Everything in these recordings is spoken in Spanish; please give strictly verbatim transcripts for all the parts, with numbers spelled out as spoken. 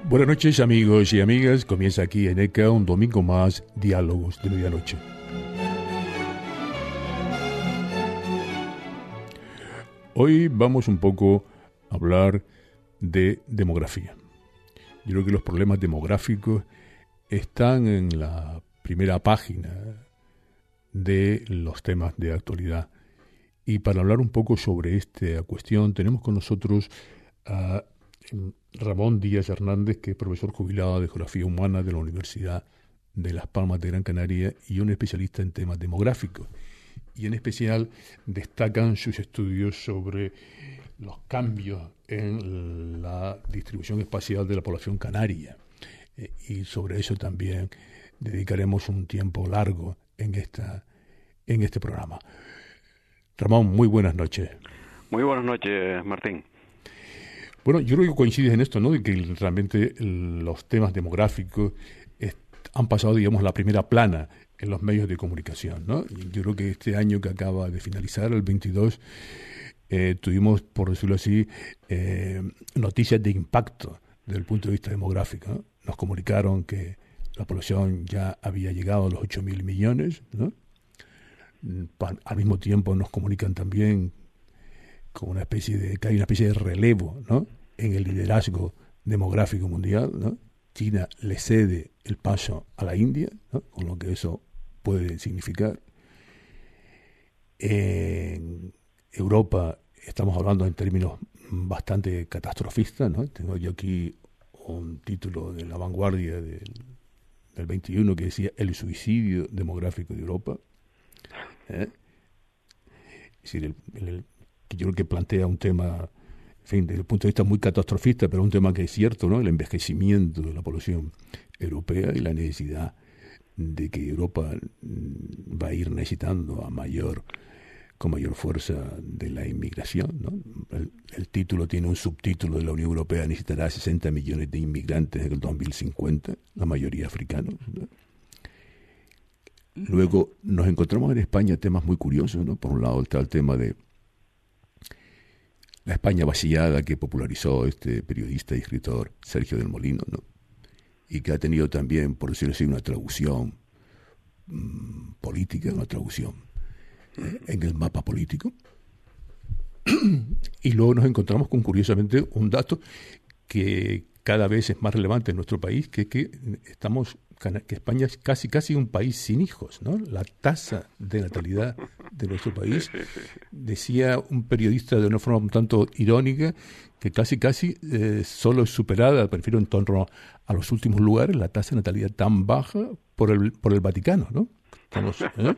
Buenas noches, amigos y amigas. Comienza aquí en E C A un domingo más, Diálogos de Medianoche. Hoy vamos un poco a hablar de demografía. Yo creo que los problemas demográficos están en la primera página de los temas de actualidad. Y para hablar un poco sobre esta cuestión, tenemos con nosotros a Ramón Díaz Hernández, que es profesor jubilado de Geografía Humana de la Universidad de Las Palmas de Gran Canaria y un especialista en temas demográficos. Y en especial destacan sus estudios sobre los cambios en la distribución espacial de la población canaria. Eh, y sobre eso también dedicaremos un tiempo largo en, esta, en este programa. Ramón, muy buenas noches. Muy buenas noches, Martín. Bueno, yo creo que coincides en esto, ¿no? De que realmente los temas demográficos est- han pasado, digamos, la primera plana en los medios de comunicación, ¿no? Y yo creo que este año que acaba de finalizar, el veintidós, eh, tuvimos, por decirlo así, eh, noticias de impacto desde el punto de vista demográfico, ¿no? Nos comunicaron que la población ya había llegado a los ocho mil millones, ¿no? Pa- al mismo tiempo nos comunican también con una especie de que hay una especie de relevo, ¿no?, en el liderazgo demográfico mundial, ¿no? China le cede el paso a la India, ¿no?, con lo que eso puede significar. En Europa estamos hablando en términos bastante catastrofistas, ¿no? Tengo yo aquí un título de La Vanguardia del, del veintiuno que decía el suicidio demográfico de Europa. ¿Eh? Es decir, el, el, que yo creo que plantea un tema, en fin, desde el punto de vista muy catastrofista, pero un tema que es cierto, ¿no? El envejecimiento de la población europea y la necesidad de que Europa va a ir necesitando a mayor, con mayor fuerza de la inmigración, ¿no? El, el título tiene un subtítulo de la Unión Europea: necesitará sesenta millones de inmigrantes en el dos mil cincuenta, la mayoría africanos, ¿no? Luego nos encontramos en España temas muy curiosos, ¿no? Por un lado está el tema de la España vaciada que popularizó este periodista y escritor Sergio del Molino, ¿no? Y que ha tenido también, por decirlo así, una traducción mmm, política, una traducción eh, en el mapa político. Y luego nos encontramos con, curiosamente, un dato que cada vez es más relevante en nuestro país, que es que estamos que España es casi casi un país sin hijos, ¿no? La tasa de natalidad de nuestro país, decía un periodista de una forma un tanto irónica, que casi casi eh, solo es superada, prefiero en torno a los últimos lugares, la tasa de natalidad tan baja por el por el Vaticano, ¿no? Estamos, ¿eh?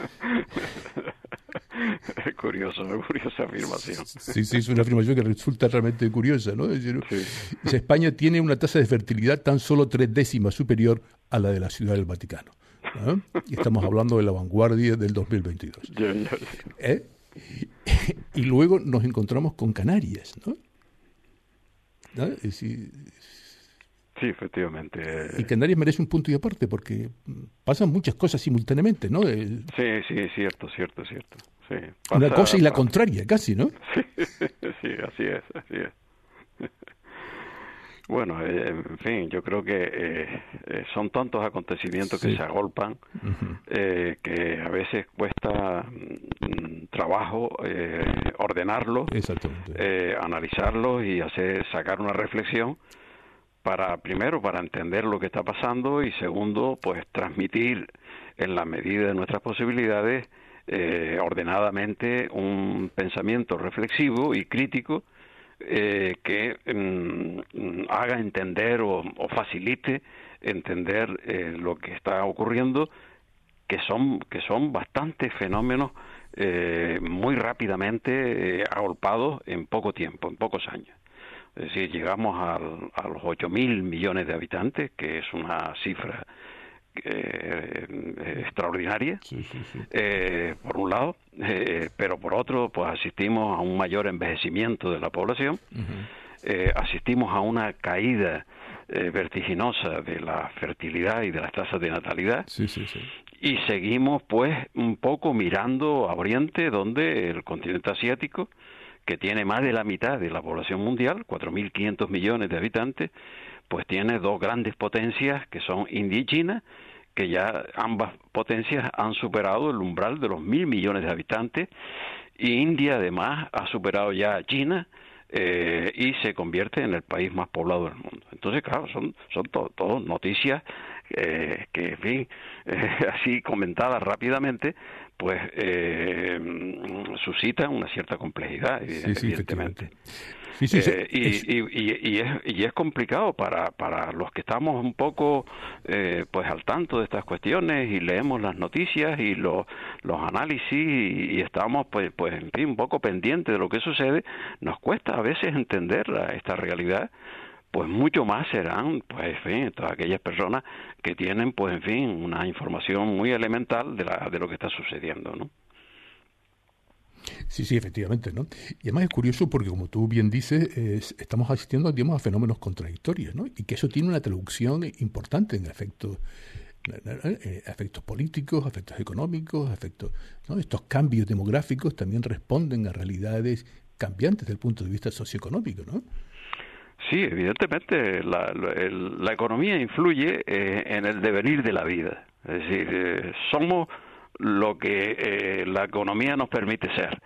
Es curioso, es curiosa afirmación. Sí, sí, es una afirmación que resulta realmente curiosa, ¿no? Es decir, sí. España tiene una tasa de fertilidad tan solo tres décimas superior a la de la Ciudad del Vaticano, ¿no? Y estamos hablando de La Vanguardia del dos mil veintidós. Ya, ya, ya. ¿Eh? Y luego nos encontramos con Canarias, ¿no? ¿No? Es decir, sí, efectivamente. Y Canarias merece un punto y aparte porque pasan muchas cosas simultáneamente, ¿no? El, sí, sí, cierto, cierto, cierto. Sí, pasa, una cosa y la pasa. contraria, casi, ¿no? Sí, sí, así es, así es. Bueno, eh, en fin, yo creo que eh, eh, son tantos acontecimientos sí. que se agolpan, uh-huh. eh, que a veces cuesta mm, trabajo eh, ordenarlos, eh, analizarlos y hacer sacar una reflexión para, primero, para entender lo que está pasando y segundo, pues transmitir en la medida de nuestras posibilidades eh, ordenadamente un pensamiento reflexivo y crítico Eh, que mm, haga entender o, o facilite entender eh, lo que está ocurriendo, que son que son bastantes fenómenos eh, muy rápidamente eh, agolpados en poco tiempo, en pocos años. Es decir, llegamos al, a los ocho mil millones de habitantes, que es una cifra Eh, eh, extraordinaria, sí, sí, sí. Eh, por un lado, eh, pero por otro, pues asistimos a un mayor envejecimiento de la población, uh-huh. eh, asistimos a una caída eh, vertiginosa de la fertilidad y de las tasas de natalidad, sí, sí, sí. y seguimos pues un poco mirando a Oriente, donde el continente asiático, que tiene más de la mitad de la población mundial, cuatro mil quinientos millones de habitantes, pues tiene dos grandes potencias que son India y China, que ya ambas potencias han superado el umbral de los mil millones de habitantes, y India además ha superado ya a China, eh, y se convierte en el país más poblado del mundo. Entonces, claro, son son todo, todo noticias eh, que, en fin, eh, así comentadas rápidamente, pues eh, suscitan una cierta complejidad, sí, sí, evidentemente. Sí, sí, sí. Eh, y, y, y, y, es, y es complicado para, para los que estamos un poco eh, pues al tanto de estas cuestiones y leemos las noticias y los, los análisis y, y estamos pues, pues en fin, un poco pendientes de lo que sucede. Nos cuesta a veces entender la, esta realidad. Pues mucho más serán, pues, en fin, todas aquellas personas que tienen, pues, en fin, una información muy elemental de, la, de lo que está sucediendo, ¿no? Sí, sí, efectivamente, ¿no? Y además es curioso porque, como tú bien dices, es, estamos asistiendo, digamos, a fenómenos contradictorios, ¿no? Y que eso tiene una traducción importante en efectos, eh, efectos políticos, efectos económicos, efectos, ¿no? Estos cambios demográficos también responden a realidades cambiantes desde el punto de vista socioeconómico, ¿no? Sí, evidentemente la, la, el, la economía influye eh, en el devenir de la vida. Es decir, eh, somos lo que eh, la economía nos permite ser.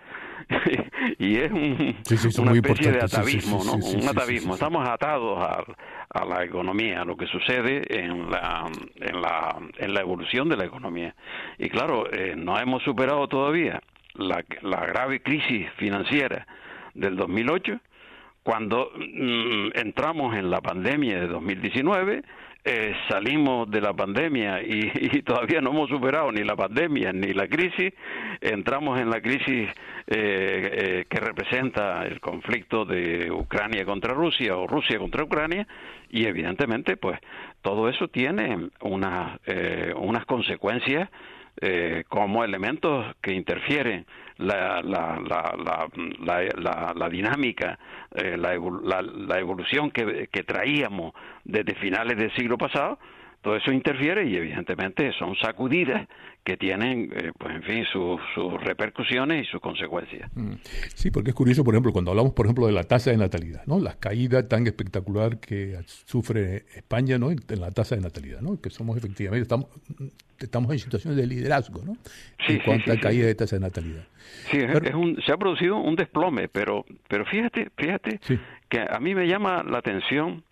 Y es un, sí, sí, una especie de atavismo, sí, sí, sí, ¿no? sí, sí, un sí, atavismo. Sí, sí, sí. Estamos atados a, a la economía, a lo que sucede en la, en la, en la evolución de la economía. Y claro, eh, no hemos superado todavía la, la grave crisis financiera del dos mil ocho, cuando mmm, entramos en la pandemia de dos mil diecinueve, eh, salimos de la pandemia y, y todavía no hemos superado ni la pandemia ni la crisis, entramos en la crisis eh, eh, que representa el conflicto de Ucrania contra Rusia o Rusia contra Ucrania, y evidentemente pues todo eso tiene una, eh, unas consecuencias Eh, como elementos que interfieren la la la la la, la, la dinámica, eh, la, la, la evolución que, que traíamos desde finales del siglo pasado. Todo eso interfiere y evidentemente son sacudidas que tienen, eh, pues en fin, sus, sus repercusiones y sus consecuencias. Sí, porque es curioso, por ejemplo, cuando hablamos, por ejemplo, de la tasa de natalidad, ¿no? La caída tan espectacular que sufre España, ¿no? En, en la tasa de natalidad, ¿no? Que somos efectivamente, estamos, estamos en situaciones de liderazgo, ¿no? Sí, en sí, cuanto sí, a sí. caída de tasa de natalidad. Sí, pero, es un, se ha producido un desplome, pero, pero fíjate, fíjate sí. que a mí me llama la atención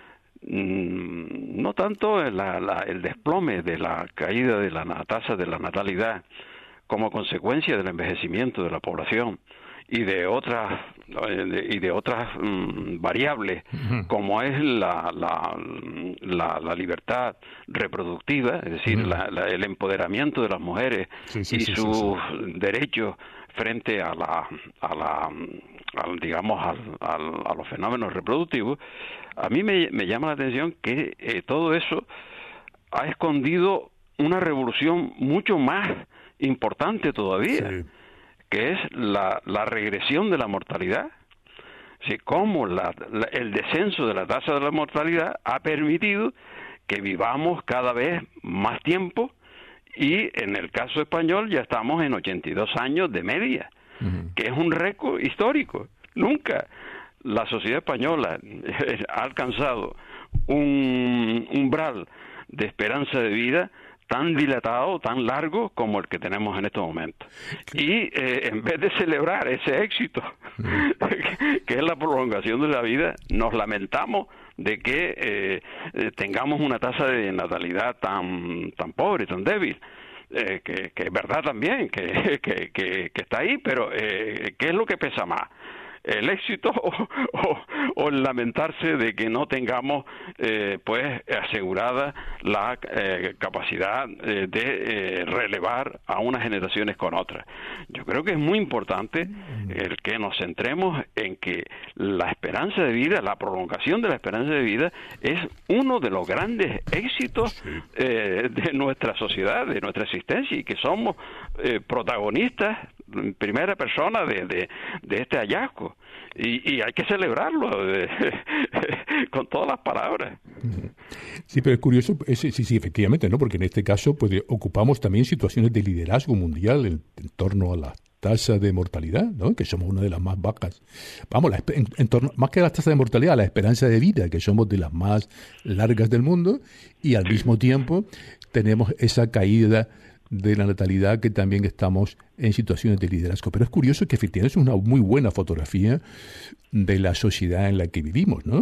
no tanto la, la, el desplome de la caída de la tasa de la natalidad como consecuencia del envejecimiento de la población y de otras y de otras um, variables uh-huh. como es la la, la la libertad reproductiva, es decir, uh-huh. la, la, el empoderamiento de las mujeres sí, sí, y sí, sus sí, sí. derechos frente a la a la al, digamos al, al, a los fenómenos reproductivos. A mí me, me llama la atención que eh, todo eso ha escondido una revolución mucho más importante todavía, sí. que es la, la regresión de la mortalidad. Sí, cómo la, la, el descenso de la tasa de la mortalidad ha permitido que vivamos cada vez más tiempo, y en el caso español ya estamos en ochenta y dos años de media, uh-huh. que es un récord histórico. Nunca la sociedad española ha alcanzado un umbral de esperanza de vida tan dilatado, tan largo como el que tenemos en estos momentos. Y eh, en vez de celebrar ese éxito, uh-huh. que es la prolongación de la vida, nos lamentamos de que eh, tengamos una tasa de natalidad tan tan pobre, tan débil. Eh, que, que es verdad también, que, que, que, que está ahí, pero eh, ¿qué es lo que pesa más? ¿El éxito o, o, o el lamentarse de que no tengamos eh, pues asegurada la eh, capacidad eh, de eh, relevar a unas generaciones con otras? Yo creo que es muy importante el que nos centremos en que la esperanza de vida, la prolongación de la esperanza de vida es uno de los grandes éxitos eh, de nuestra sociedad, de nuestra existencia, y que somos eh, protagonistas en primera persona de, de, de este hallazgo, y, y hay que celebrarlo eh, con todas las palabras. Sí, pero es curioso, es, sí, sí, efectivamente, ¿no? Porque en este caso pues ocupamos también situaciones de liderazgo mundial en, en torno a las tasa de mortalidad, ¿no? Que somos una de las más bajas. Vamos, la, en, en torno, más que la tasa de mortalidad, la esperanza de vida, que somos de las más largas del mundo, y al mismo tiempo tenemos esa caída de la natalidad, que también estamos en situaciones de liderazgo. Pero es curioso que efectivamente es una muy buena fotografía de la sociedad en la que vivimos, ¿no?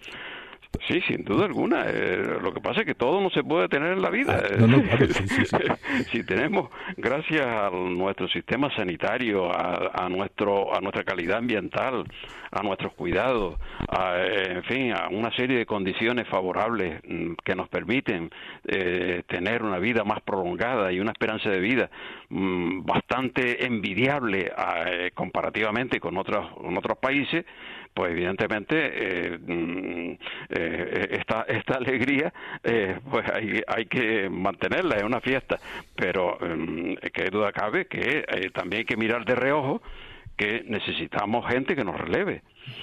Sí, sin duda alguna. Eh, lo que pasa es que todo no se puede tener en la vida. Ah, no, no, claro, sí, sí, sí. Si tenemos, gracias a nuestro sistema sanitario, a, a nuestro, a nuestra calidad ambiental, a nuestros cuidados, a, en fin, a una serie de condiciones favorables que nos permiten eh, tener una vida más prolongada y una esperanza de vida mmm, bastante envidiable eh, comparativamente con otros, con otros países, pues evidentemente eh, eh, esta esta alegría eh, pues hay hay que mantenerla, es una fiesta, pero eh, que duda cabe que eh, también hay que mirar de reojo que necesitamos gente que nos releve,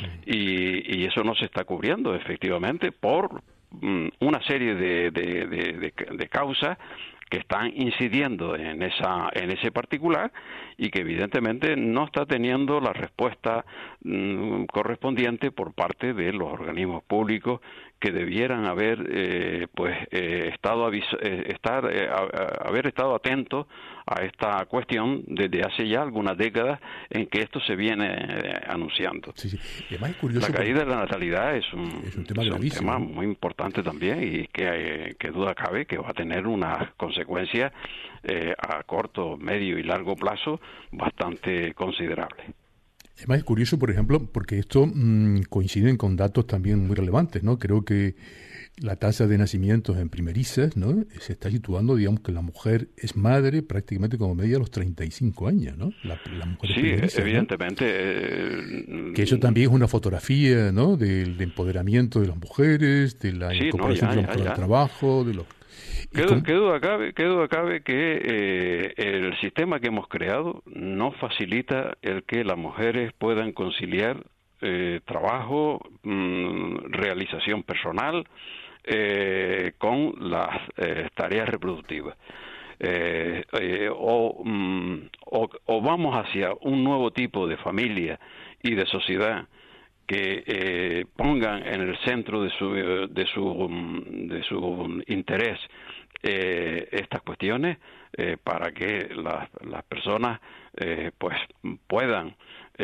y, y eso no se está cubriendo efectivamente por um, una serie de, de, de, de, de causas que están incidiendo en esa en ese particular, y que evidentemente no está teniendo la respuesta mmm, correspondiente por parte de los organismos públicos, que debieran haber eh, pues eh, estado aviso, eh, estar eh, a, a, haber estado atentos a esta cuestión desde hace ya algunas décadas en que esto se viene eh, anunciando. Sí, sí. Y además es curioso, la caída de la natalidad es un, es un tema es un gravísimo, tema muy importante también, y que, eh, que duda cabe que va a tener unas consecuencias eh, a corto, medio y largo plazo bastante considerables. Además es curioso, por ejemplo, porque esto mmm, coinciden con datos también muy relevantes, ¿no? Creo que la tasa de nacimientos en primerizas, ¿no?, se está situando, digamos, que la mujer es madre prácticamente como media a los treinta y cinco años, ¿no? La, la mujer sí, evidentemente. ¿No? Eh, que eso también es una fotografía, ¿no?, del empoderamiento de las mujeres, de la sí, incorporación no, ya, de la mujer al trabajo, de los... ¿Qué, con... ¿Qué duda cabe, qué duda cabe que eh, el sistema que hemos creado no facilita el que las mujeres puedan conciliar eh, trabajo, mmm, realización personal eh, con las eh, tareas reproductivas? Eh, eh, o, mm, o, o vamos hacia un nuevo tipo de familia y de sociedad que eh, pongan en el centro de su de su de su interés eh, estas cuestiones eh, para que las, las personas eh, pues puedan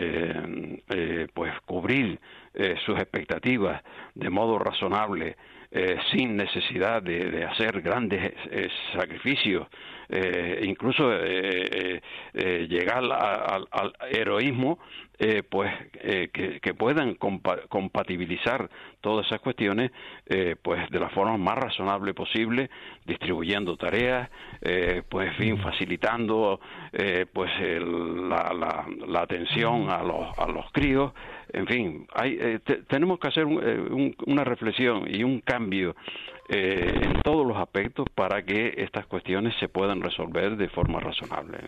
eh, eh, pues cubrir eh, sus expectativas de modo razonable, eh, sin necesidad de, de hacer grandes eh, sacrificios, eh, incluso eh, eh, llegar al, al heroísmo, eh, pues eh, que, que puedan compa compatibilizar todas esas cuestiones eh, pues de la forma más razonable posible, distribuyendo tareas, eh, pues en fin, facilitando eh, pues el, la, la, la atención a los, a los críos. En fin, hay, eh, te, tenemos que hacer un, eh, un, una reflexión y un cambio eh, en todos los aspectos para que estas cuestiones se puedan resolver de forma razonable.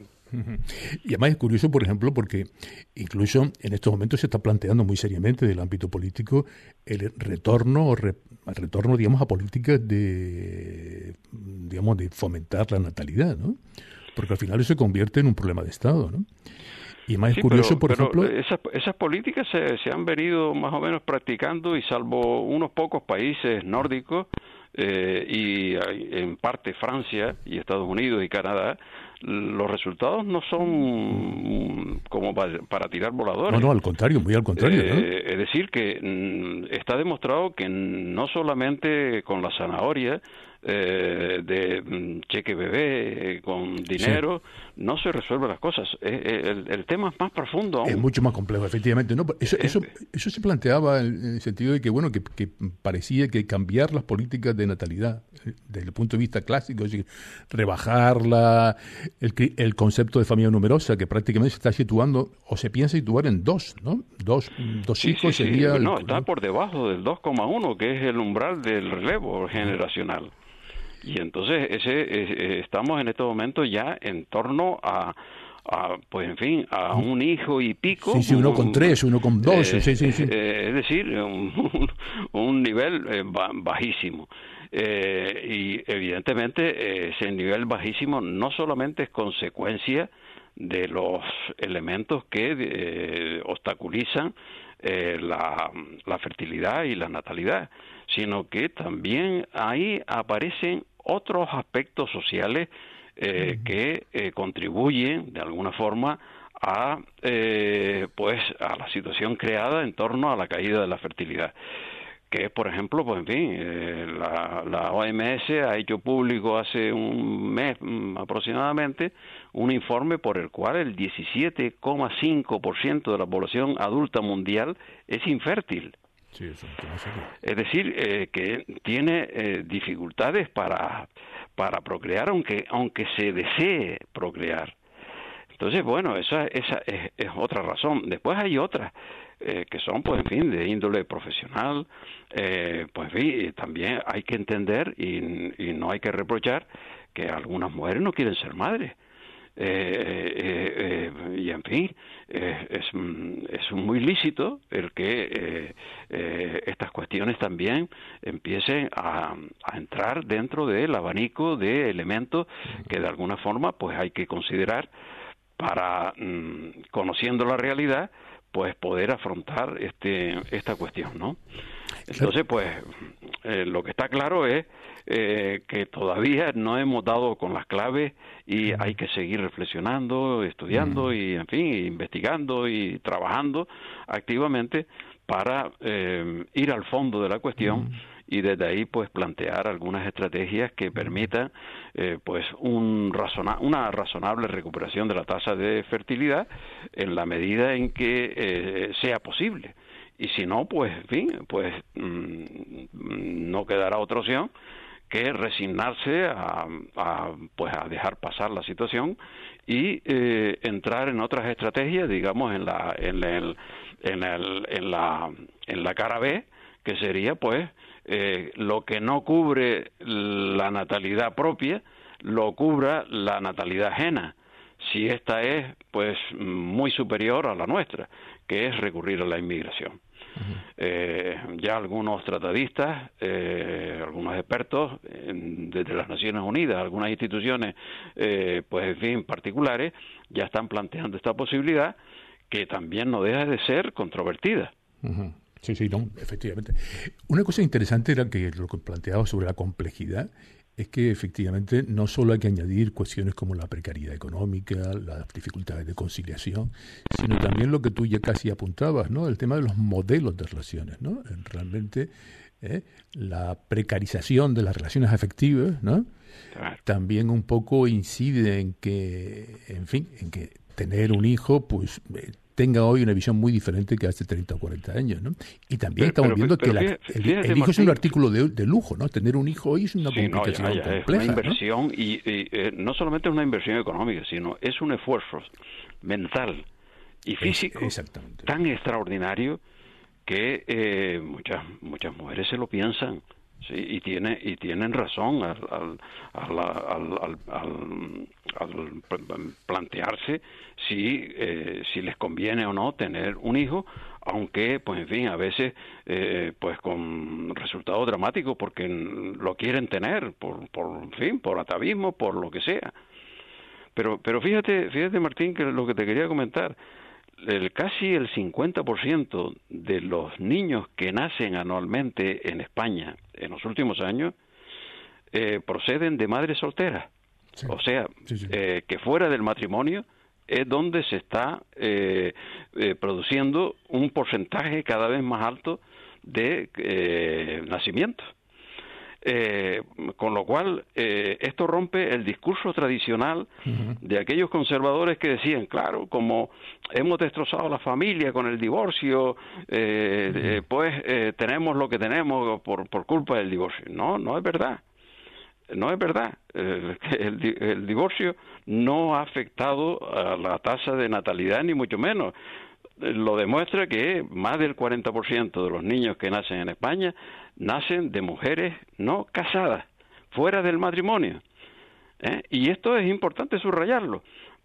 Y además es curioso, por ejemplo, porque incluso en estos momentos se está planteando muy seriamente del ámbito político el retorno o re, el retorno, digamos, a políticas de, digamos, de fomentar la natalidad, ¿no? Porque al final eso se convierte en un problema de Estado, ¿no? Y más sí, curioso, pero, por pero ejemplo... Esas, esas políticas se, se han venido más o menos practicando, y salvo unos pocos países nórdicos, eh, y en parte Francia y Estados Unidos y Canadá, los resultados no son como para, para tirar voladores. No, no, al contrario, muy al contrario, eh, ¿no? Es decir, que mm, está demostrado que no solamente con la zanahoria eh, de mm, cheque bebé, eh, con dinero, sí, no se resuelven las cosas. Eh, eh, el, el tema es más profundo aún. Es mucho más complejo, efectivamente. No, eso, eso, eso se planteaba en el sentido de que, bueno, que, que parecía que cambiar las políticas de natalidad desde el punto de vista clásico, es decir, rebajarla, el, el concepto de familia numerosa, que prácticamente se está situando, o se piensa situar en dos, ¿no? Dos, dos sí, hijos sí, sí. sería... No, el, está por debajo del dos coma uno, que es el umbral del relevo generacional. Y entonces ese eh, estamos en estos momentos ya en torno a, a pues en fin, a un hijo y pico. Sí, sí, uno con tres, uno con dos, eh, sí, sí, sí. Eh, es decir, un, un nivel eh, bajísimo. Eh, y evidentemente eh, ese nivel bajísimo no solamente es consecuencia de los elementos que eh, obstaculizan eh, la, la fertilidad y la natalidad, sino que también ahí aparecen otros aspectos sociales eh, uh-huh. que eh, contribuyen de alguna forma a eh, pues a la situación creada en torno a la caída de la fertilidad, que es, por ejemplo, pues en fin, eh, la, la O M S ha hecho público hace un mes mm, aproximadamente un informe por el cual el diecisiete coma cinco por ciento de la población adulta mundial es infértil. Sí, eso, eso. Es decir, eh, que tiene eh, dificultades para, para procrear, aunque, aunque se desee procrear. Entonces, bueno, esa, esa es, es otra razón. Después hay otras. Eh, que son, pues, en fin, de índole profesional, eh, pues, en fin, también hay que entender y, y no hay que reprochar que algunas mujeres no quieren ser madres. Eh, eh, eh, y, en fin, eh, es, es muy lícito el que eh, eh, estas cuestiones también empiecen a, a entrar dentro del abanico de elementos que de alguna forma, pues, hay que considerar para, mmm, conociendo la realidad, pues poder afrontar este esta cuestión, ¿no? Entonces, pues, eh, lo que está claro es eh, que todavía no hemos dado con las claves y hay que seguir reflexionando, estudiando y, en fin, investigando y trabajando activamente para eh, ir al fondo de la cuestión y desde ahí, pues, plantear algunas estrategias que permitan, eh, pues, un razona- una razonable recuperación de la tasa de fertilidad en la medida en que eh, sea posible. Y si no, pues, en fin, pues, mmm, no quedará otra opción que resignarse a, a, pues, a dejar pasar la situación y eh, entrar en otras estrategias, digamos, en la, en el, en el, en la, en la cara B, que sería, pues, Eh, lo que no cubre la natalidad propia, lo cubra la natalidad ajena, si esta es, pues, muy superior a la nuestra, que es recurrir a la inmigración. Uh-huh. Eh, ya algunos tratadistas, eh, algunos expertos, eh, desde las Naciones Unidas, algunas instituciones, eh, pues, en fin, particulares, ya están planteando esta posibilidad, que también no deja de ser controvertida. Uh-huh. Sí, sí, no, efectivamente. Una cosa interesante era que lo que planteaba sobre la complejidad es que efectivamente no solo hay que añadir cuestiones como la precariedad económica, las dificultades de conciliación, sino también lo que tú ya casi apuntabas, ¿no? El tema de los modelos de relaciones, ¿no? Realmente ¿eh? la precarización de las relaciones afectivas, ¿no? También un poco incide en que, en fin, en que tener un hijo, pues eh, tenga hoy una visión muy diferente que hace treinta o cuarenta años, ¿no? Y también pero, estamos pero, viendo pero, que la, fíjate, el, el hijo Martín, es un artículo de, de lujo, ¿no? Tener un hijo hoy es una sí, complicación no, ya, ya, compleja, es una inversión, ¿no? y, y eh, no solamente es una inversión económica, sino es un esfuerzo mental y físico es, tan extraordinario que eh, muchas muchas mujeres se lo piensan. Sí, y tiene y tienen razón al al al, al, al, al, al plantearse si eh, si les conviene o no tener un hijo, aunque, pues, en fin, a veces eh, pues con resultados dramáticos porque lo quieren tener por por en fin, por atavismo, por lo que sea. Pero pero fíjate fíjate Martín, que lo que te quería comentar, el casi el cincuenta por ciento de los niños que nacen anualmente en España en los últimos años eh, proceden de madres solteras. Sí. O sea, sí, sí. Eh, que fuera del matrimonio es donde se está eh, eh, produciendo un porcentaje cada vez más alto de eh, nacimientos. Eh, con lo cual eh, esto rompe el discurso tradicional uh-huh. de aquellos conservadores que decían, claro, como hemos destrozado la familia con el divorcio, eh, uh-huh. eh, pues eh, tenemos lo que tenemos por, por culpa del divorcio. No, no es verdad. No es verdad. Eh, el, el divorcio no ha afectado a la tasa de natalidad, ni mucho menos. Lo demuestra que más del cuarenta por ciento de los niños que nacen en España nacen de mujeres no casadas, fuera del matrimonio. ¿Eh? Y esto es importante subrayarlo,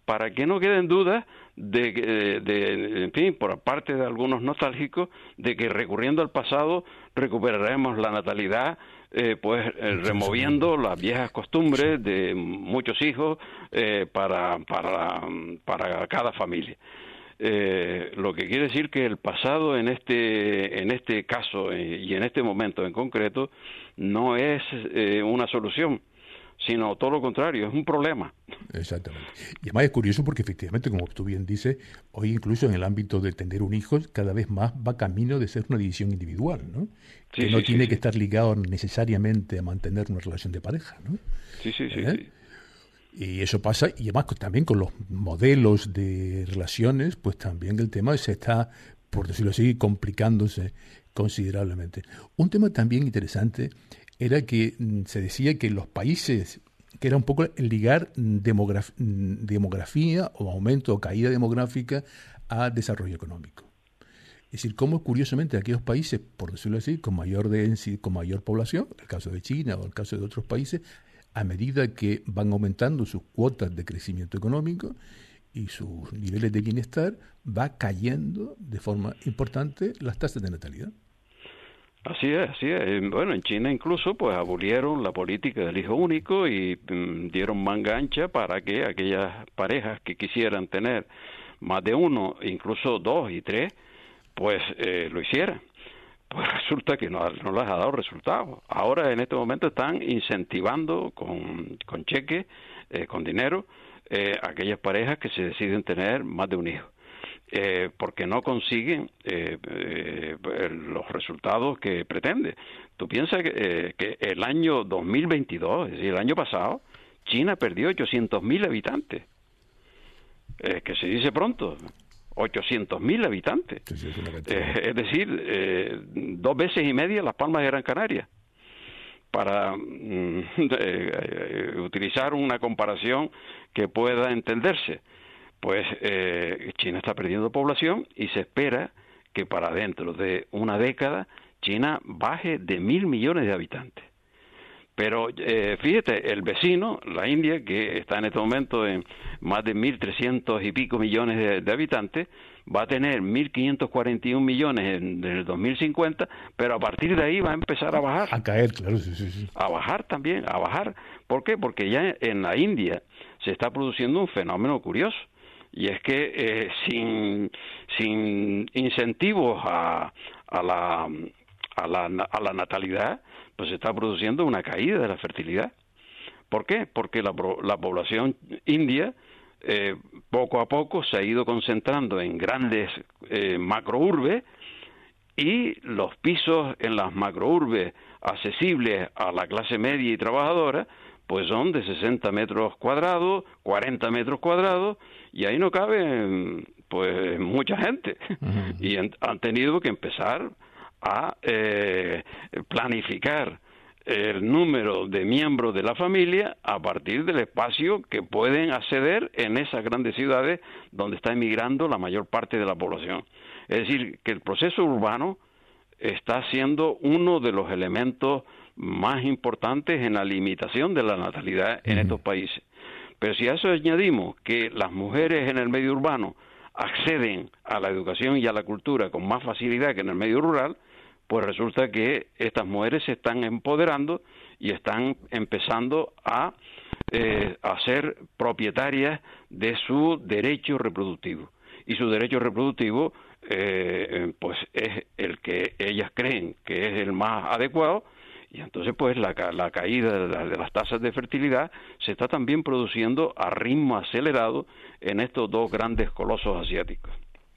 para que no queden dudas de, de, de, en fin, por parte de algunos nostálgicos, de que recurriendo al pasado recuperaremos la natalidad, eh, pues eh, removiendo las viejas costumbres de muchos hijos eh, para, para, para cada familia. Eh, lo que quiere decir que el pasado en este en este caso eh, y en este momento en concreto no es eh, una solución, sino todo lo contrario, es un problema. Exactamente. Y además es curioso porque efectivamente, como tú bien dices, hoy incluso en el ámbito de tener un hijo cada vez más va camino de ser una decisión individual, ¿no? Sí, que no sí, tiene sí, que sí. estar ligado necesariamente a mantener una relación de pareja, ¿no? Sí, sí, sí, ¿Eh? sí. Y eso pasa, y además también con los modelos de relaciones, pues también el tema se está, por decirlo así, complicándose considerablemente. Un tema también interesante era que se decía que los países, que era un poco el ligar demograf, demografía o aumento o caída demográfica a desarrollo económico. Es decir, cómo curiosamente aquellos países, por decirlo así, con mayor densidad, con mayor población, el caso de China o el caso de otros países, a medida que van aumentando sus cuotas de crecimiento económico y sus niveles de bienestar, va cayendo de forma importante las tasas de natalidad. Así es, así es. Bueno, en China incluso pues abolieron la política del hijo único y mm, dieron manga ancha para que aquellas parejas que quisieran tener más de uno, incluso dos y tres, pues eh, lo hicieran. Pues resulta que no, no les ha dado resultados. Ahora en este momento están incentivando con, con cheques, eh, con dinero, eh, aquellas parejas que se deciden tener más de un hijo. Eh, porque no consiguen eh, eh, los resultados que pretende. Tú piensas que, eh, que el año dos mil veintidós, es decir, el año pasado, China perdió ochocientos mil habitantes. Eh, que se dice pronto, ochocientos mil habitantes. Sí, sí, es, eh, es decir, eh, dos veces y media Las Palmas de Gran Canaria. Para mm, eh, utilizar una comparación que pueda entenderse. Pues eh, China está perdiendo población y se espera que para dentro de una década China baje de mil millones de habitantes. Pero eh, fíjate, el vecino, la India, que está en este momento en más de mil trescientos y pico millones de, de habitantes, va a tener mil quinientos cuarenta y un millones en, en el dos mil cincuenta, pero a partir de ahí va a empezar a bajar. A caer, claro, sí, sí, sí. A bajar también, a bajar. ¿Por qué? Porque ya en la India se está produciendo un fenómeno curioso. Y es que eh, sin, sin incentivos a, a, la, a, la, a la natalidad, pues se está produciendo una caída de la fertilidad. ¿Por qué? Porque la, la población india eh, poco a poco se ha ido concentrando en grandes eh, macrourbes y los pisos en las macrourbes accesibles a la clase media y trabajadora pues son de sesenta metros cuadrados, cuarenta metros cuadrados, y ahí no cabe pues mucha gente. Uh-huh. Y en, han tenido que empezar a eh, planificar el número de miembros de la familia a partir del espacio que pueden acceder en esas grandes ciudades donde está emigrando la mayor parte de la población. Es decir, que el proceso urbano está siendo uno de los elementos más importantes en la limitación de la natalidad en uh-huh. estos países. Pero si a eso añadimos que las mujeres en el medio urbano acceden a la educación y a la cultura con más facilidad que en el medio rural, pues resulta que estas mujeres se están empoderando y están empezando a, eh, a ser propietarias de su derecho reproductivo. Y su derecho reproductivo eh, pues es el que ellas creen que es el más adecuado. Y entonces, pues, la, la caída de, la, de las tasas de fertilidad se está también produciendo a ritmo acelerado en estos dos grandes colosos asiáticos.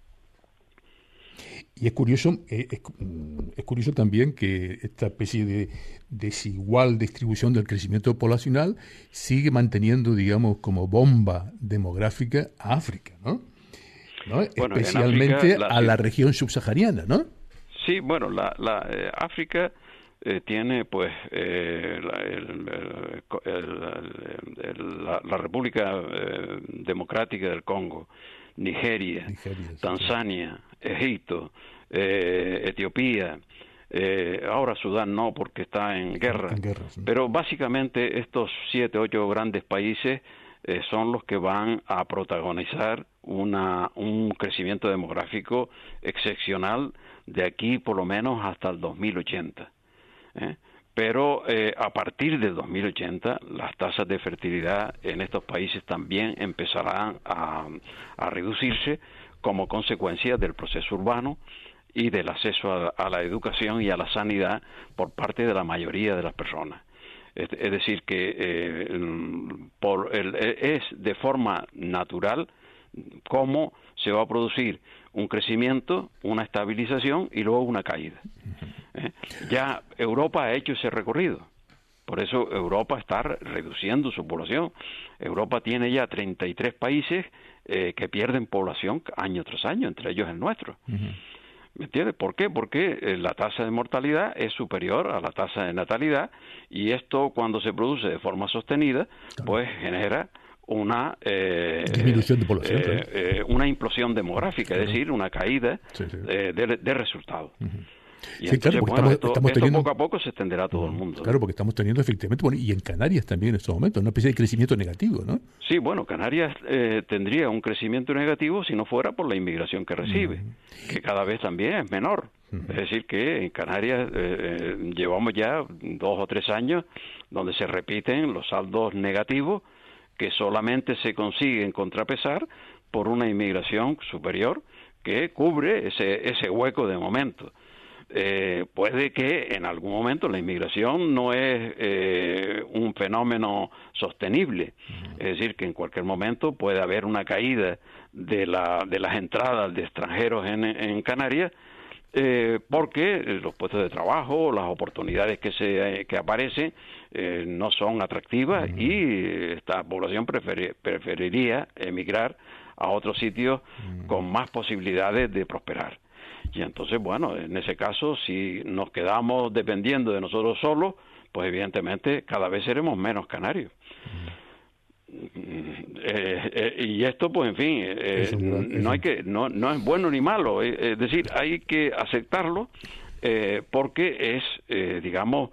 Y es curioso, eh, es, es curioso también que esta especie de desigual distribución del crecimiento poblacional sigue manteniendo, digamos, como bomba demográfica a África, ¿no? ¿No? Bueno, especialmente África, la, a la región subsahariana, ¿no? Sí, bueno, la, la eh, África... Eh, tiene pues eh, la, el, el, el, el, la, la República eh, Democrática del Congo, Nigeria, Nigeria Tanzania, sí. Egipto, eh, Etiopía, eh, ahora Sudán no porque está en guerra, en guerra sí. Pero básicamente estos siete, ocho grandes países eh, son los que van a protagonizar una, un crecimiento demográfico excepcional de aquí por lo menos hasta el dos mil ochenta. ¿eh? Pero eh, a partir del dos mil ochenta las tasas de fertilidad en estos países también empezarán a, a reducirse como consecuencia del proceso urbano y del acceso a, a la educación y a la sanidad por parte de la mayoría de las personas. Es, es decir, que eh, por el, es de forma natural cómo se va a producir un crecimiento, una estabilización y luego una caída. ¿Eh? Ya Europa ha hecho ese recorrido. Por eso Europa está reduciendo su población. Europa tiene ya treinta y tres países eh, que pierden población año tras año, entre ellos el nuestro. Uh-huh. ¿Me entiendes? ¿Por qué? Porque eh, la tasa de mortalidad es superior a la tasa de natalidad, y esto, cuando se produce de forma sostenida, claro, pues genera una eh, disminución de población, eh, eh, una implosión demográfica, claro, es decir, una caída sí, sí. Eh, de, de resultados. Uh-huh. Y sí, entonces, claro, porque bueno, estamos, esto, estamos esto teniendo... poco a poco se extenderá a todo el mundo. Claro, porque estamos teniendo efectivamente, bueno, y en Canarias también en estos momentos, una especie de crecimiento negativo, ¿no? Sí, bueno, Canarias eh, tendría un crecimiento negativo si no fuera por la inmigración que recibe, uh-huh, que cada vez también es menor. Uh-huh. Es decir, que en Canarias eh, eh, llevamos ya dos o tres años donde se repiten los saldos negativos que solamente se consiguen contrapesar por una inmigración superior que cubre ese, ese hueco de momento. Eh, puede que en algún momento la inmigración no es eh, un fenómeno sostenible, uh-huh, es decir, que en cualquier momento puede haber una caída de, la, de las entradas de extranjeros en, en Canarias, eh, porque los puestos de trabajo, las oportunidades que, se, que aparecen eh, no son atractivas, uh-huh, y esta población preferi- preferiría emigrar a otros sitios uh-huh con más posibilidades de prosperar. Y entonces, bueno, en ese caso, si nos quedamos dependiendo de nosotros solos, pues evidentemente cada vez seremos menos canarios. Uh-huh. Eh, eh, y esto, pues en fin, eh, no hay que, no, no es bueno ni malo, eh, es decir, hay que aceptarlo eh, porque es, eh, digamos,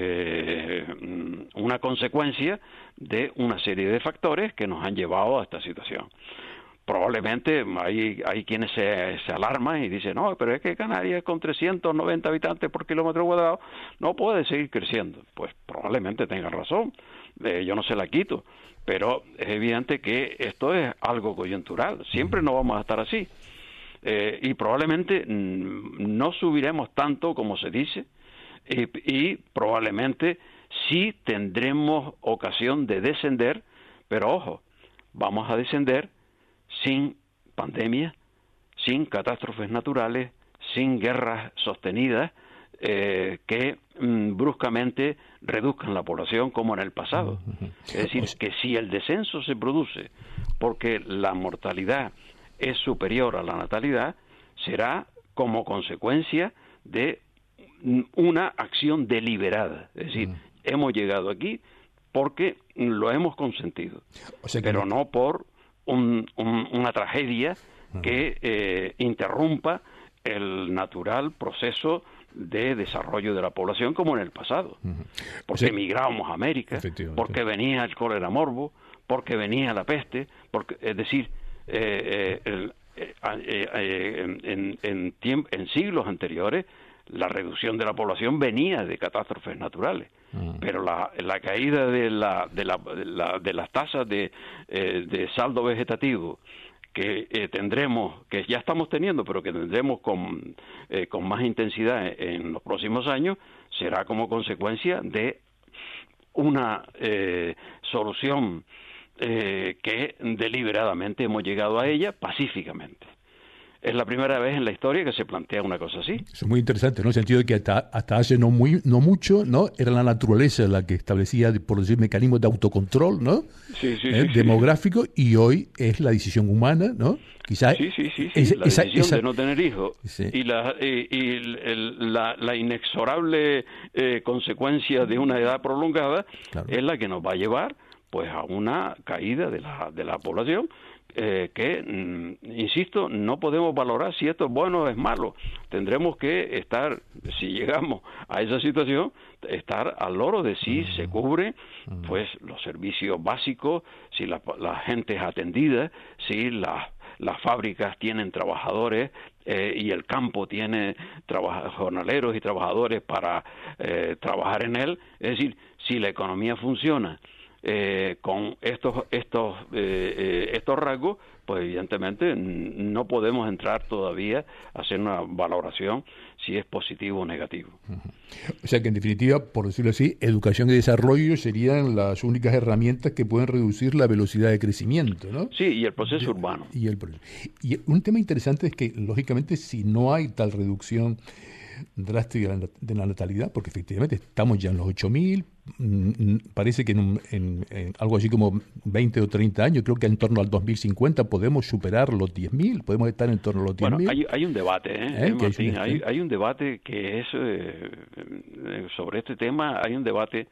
eh, una consecuencia de una serie de factores que nos han llevado a esta situación. Probablemente hay, hay quienes se, se alarman y dicen, no, pero es que Canarias con trescientos noventa habitantes por kilómetro cuadrado no puede seguir creciendo. Pues probablemente tengan razón, eh, yo no se la quito, pero es evidente que esto es algo coyuntural, siempre no vamos a estar así. Eh, y probablemente mm, no subiremos tanto como se dice, eh, y probablemente sí tendremos ocasión de descender, pero ojo, vamos a descender sin pandemia, sin catástrofes naturales, sin guerras sostenidas eh, que mm, bruscamente reduzcan la población como en el pasado. Uh-huh. Es decir, que si el descenso se produce porque la mortalidad es superior a la natalidad, será como consecuencia de una acción deliberada. Es decir, uh-huh, hemos llegado aquí porque lo hemos consentido, o sea que pero no por Un, un, una tragedia que eh, interrumpa el natural proceso de desarrollo de la población como en el pasado. Uh-huh. Porque sí, emigrábamos a América, porque venía el cólera morbo, porque venía la peste, porque, es decir, eh, eh, el, eh, eh, en, en, tiemp- en siglos anteriores la reducción de la población venía de catástrofes naturales. Uh-huh. Pero la, la caída de, la, de, la, de, la, de las tasas de, eh, de saldo vegetativo que eh, tendremos, que ya estamos teniendo, pero que tendremos con, eh, con más intensidad en, en los próximos años, será como consecuencia de una eh, solución eh, que deliberadamente hemos llegado a ella pacíficamente. Es la primera vez en la historia que se plantea una cosa así. Eso es muy interesante, ¿no? En el sentido de que hasta, hasta hace no muy no mucho, ¿no? Era la naturaleza la que establecía, por decir, mecanismos de autocontrol, ¿no? Sí, sí, ¿Eh? sí, demográfico, sí. Y hoy es la decisión humana, ¿no? Quizás sí, sí, sí, sí. Es, la esa, decisión esa... de no tener hijos, sí, y la y, y el, la, la inexorable eh, consecuencia de una edad prolongada, claro, es la que nos va a llevar pues a una caída de la, de la población, eh, que, mm, insisto, no podemos valorar si esto es bueno o es malo. Tendremos que estar, si llegamos a esa situación, estar al loro de si se cubre pues los servicios básicos, si la, la gente es atendida, si las las fábricas tienen trabajadores eh, y el campo tiene jornaleros y trabajadores para eh, trabajar en él. Es decir, si la economía funciona eh, con estos estos eh, eh, estos rasgos, pues evidentemente no podemos entrar todavía a hacer una valoración si es positivo o negativo. O sea que, en definitiva, por decirlo así, educación y desarrollo serían las únicas herramientas que pueden reducir la velocidad de crecimiento, ¿no? Sí, y el proceso de, urbano. Y, el, y un tema interesante es que, lógicamente, si no hay tal reducción drástica de la natalidad, porque efectivamente estamos ya en los ocho mil, parece que en, un, en, en algo así como veinte o treinta años, creo que en torno al dos mil cincuenta podemos superar los diez mil, podemos estar en torno a los diez mil. Bueno, hay, hay un debate, ¿eh? ¿Eh? Martín, hay, hay un debate que es, eh, sobre este tema, hay un debate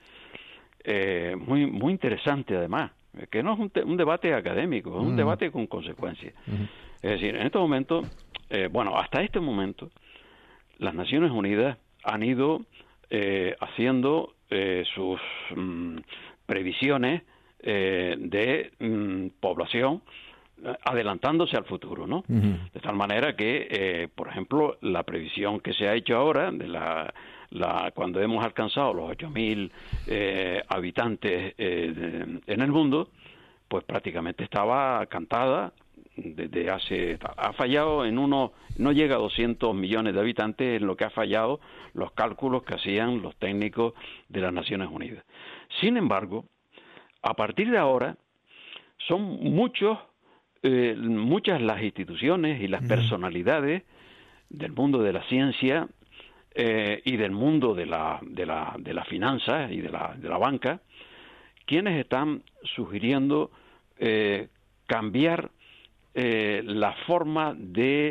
eh, muy, muy interesante además, que no es un, te, un debate académico, es un uh-huh. debate con consecuencias. Uh-huh. Es decir, en este momento, eh, bueno, hasta este momento, las Naciones Unidas han ido eh, haciendo eh, sus mm, previsiones eh, de mm, población, eh, adelantándose al futuro, ¿no? Uh-huh. De tal manera que, eh, por ejemplo, la previsión que se ha hecho ahora, de la, la cuando hemos alcanzado los ocho mil eh, habitantes eh, de, en el mundo, pues prácticamente estaba cantada desde hace, ha fallado en uno, no llega a doscientos millones de habitantes, en lo que ha fallado los cálculos que hacían los técnicos de las Naciones Unidas. Sin embargo, a partir de ahora, son muchos, eh, muchas las instituciones y las personalidades del mundo de la ciencia eh, y del mundo de la, de la, de la finanza y de la, de la banca, quienes están sugiriendo eh, cambiar Eh, la forma de,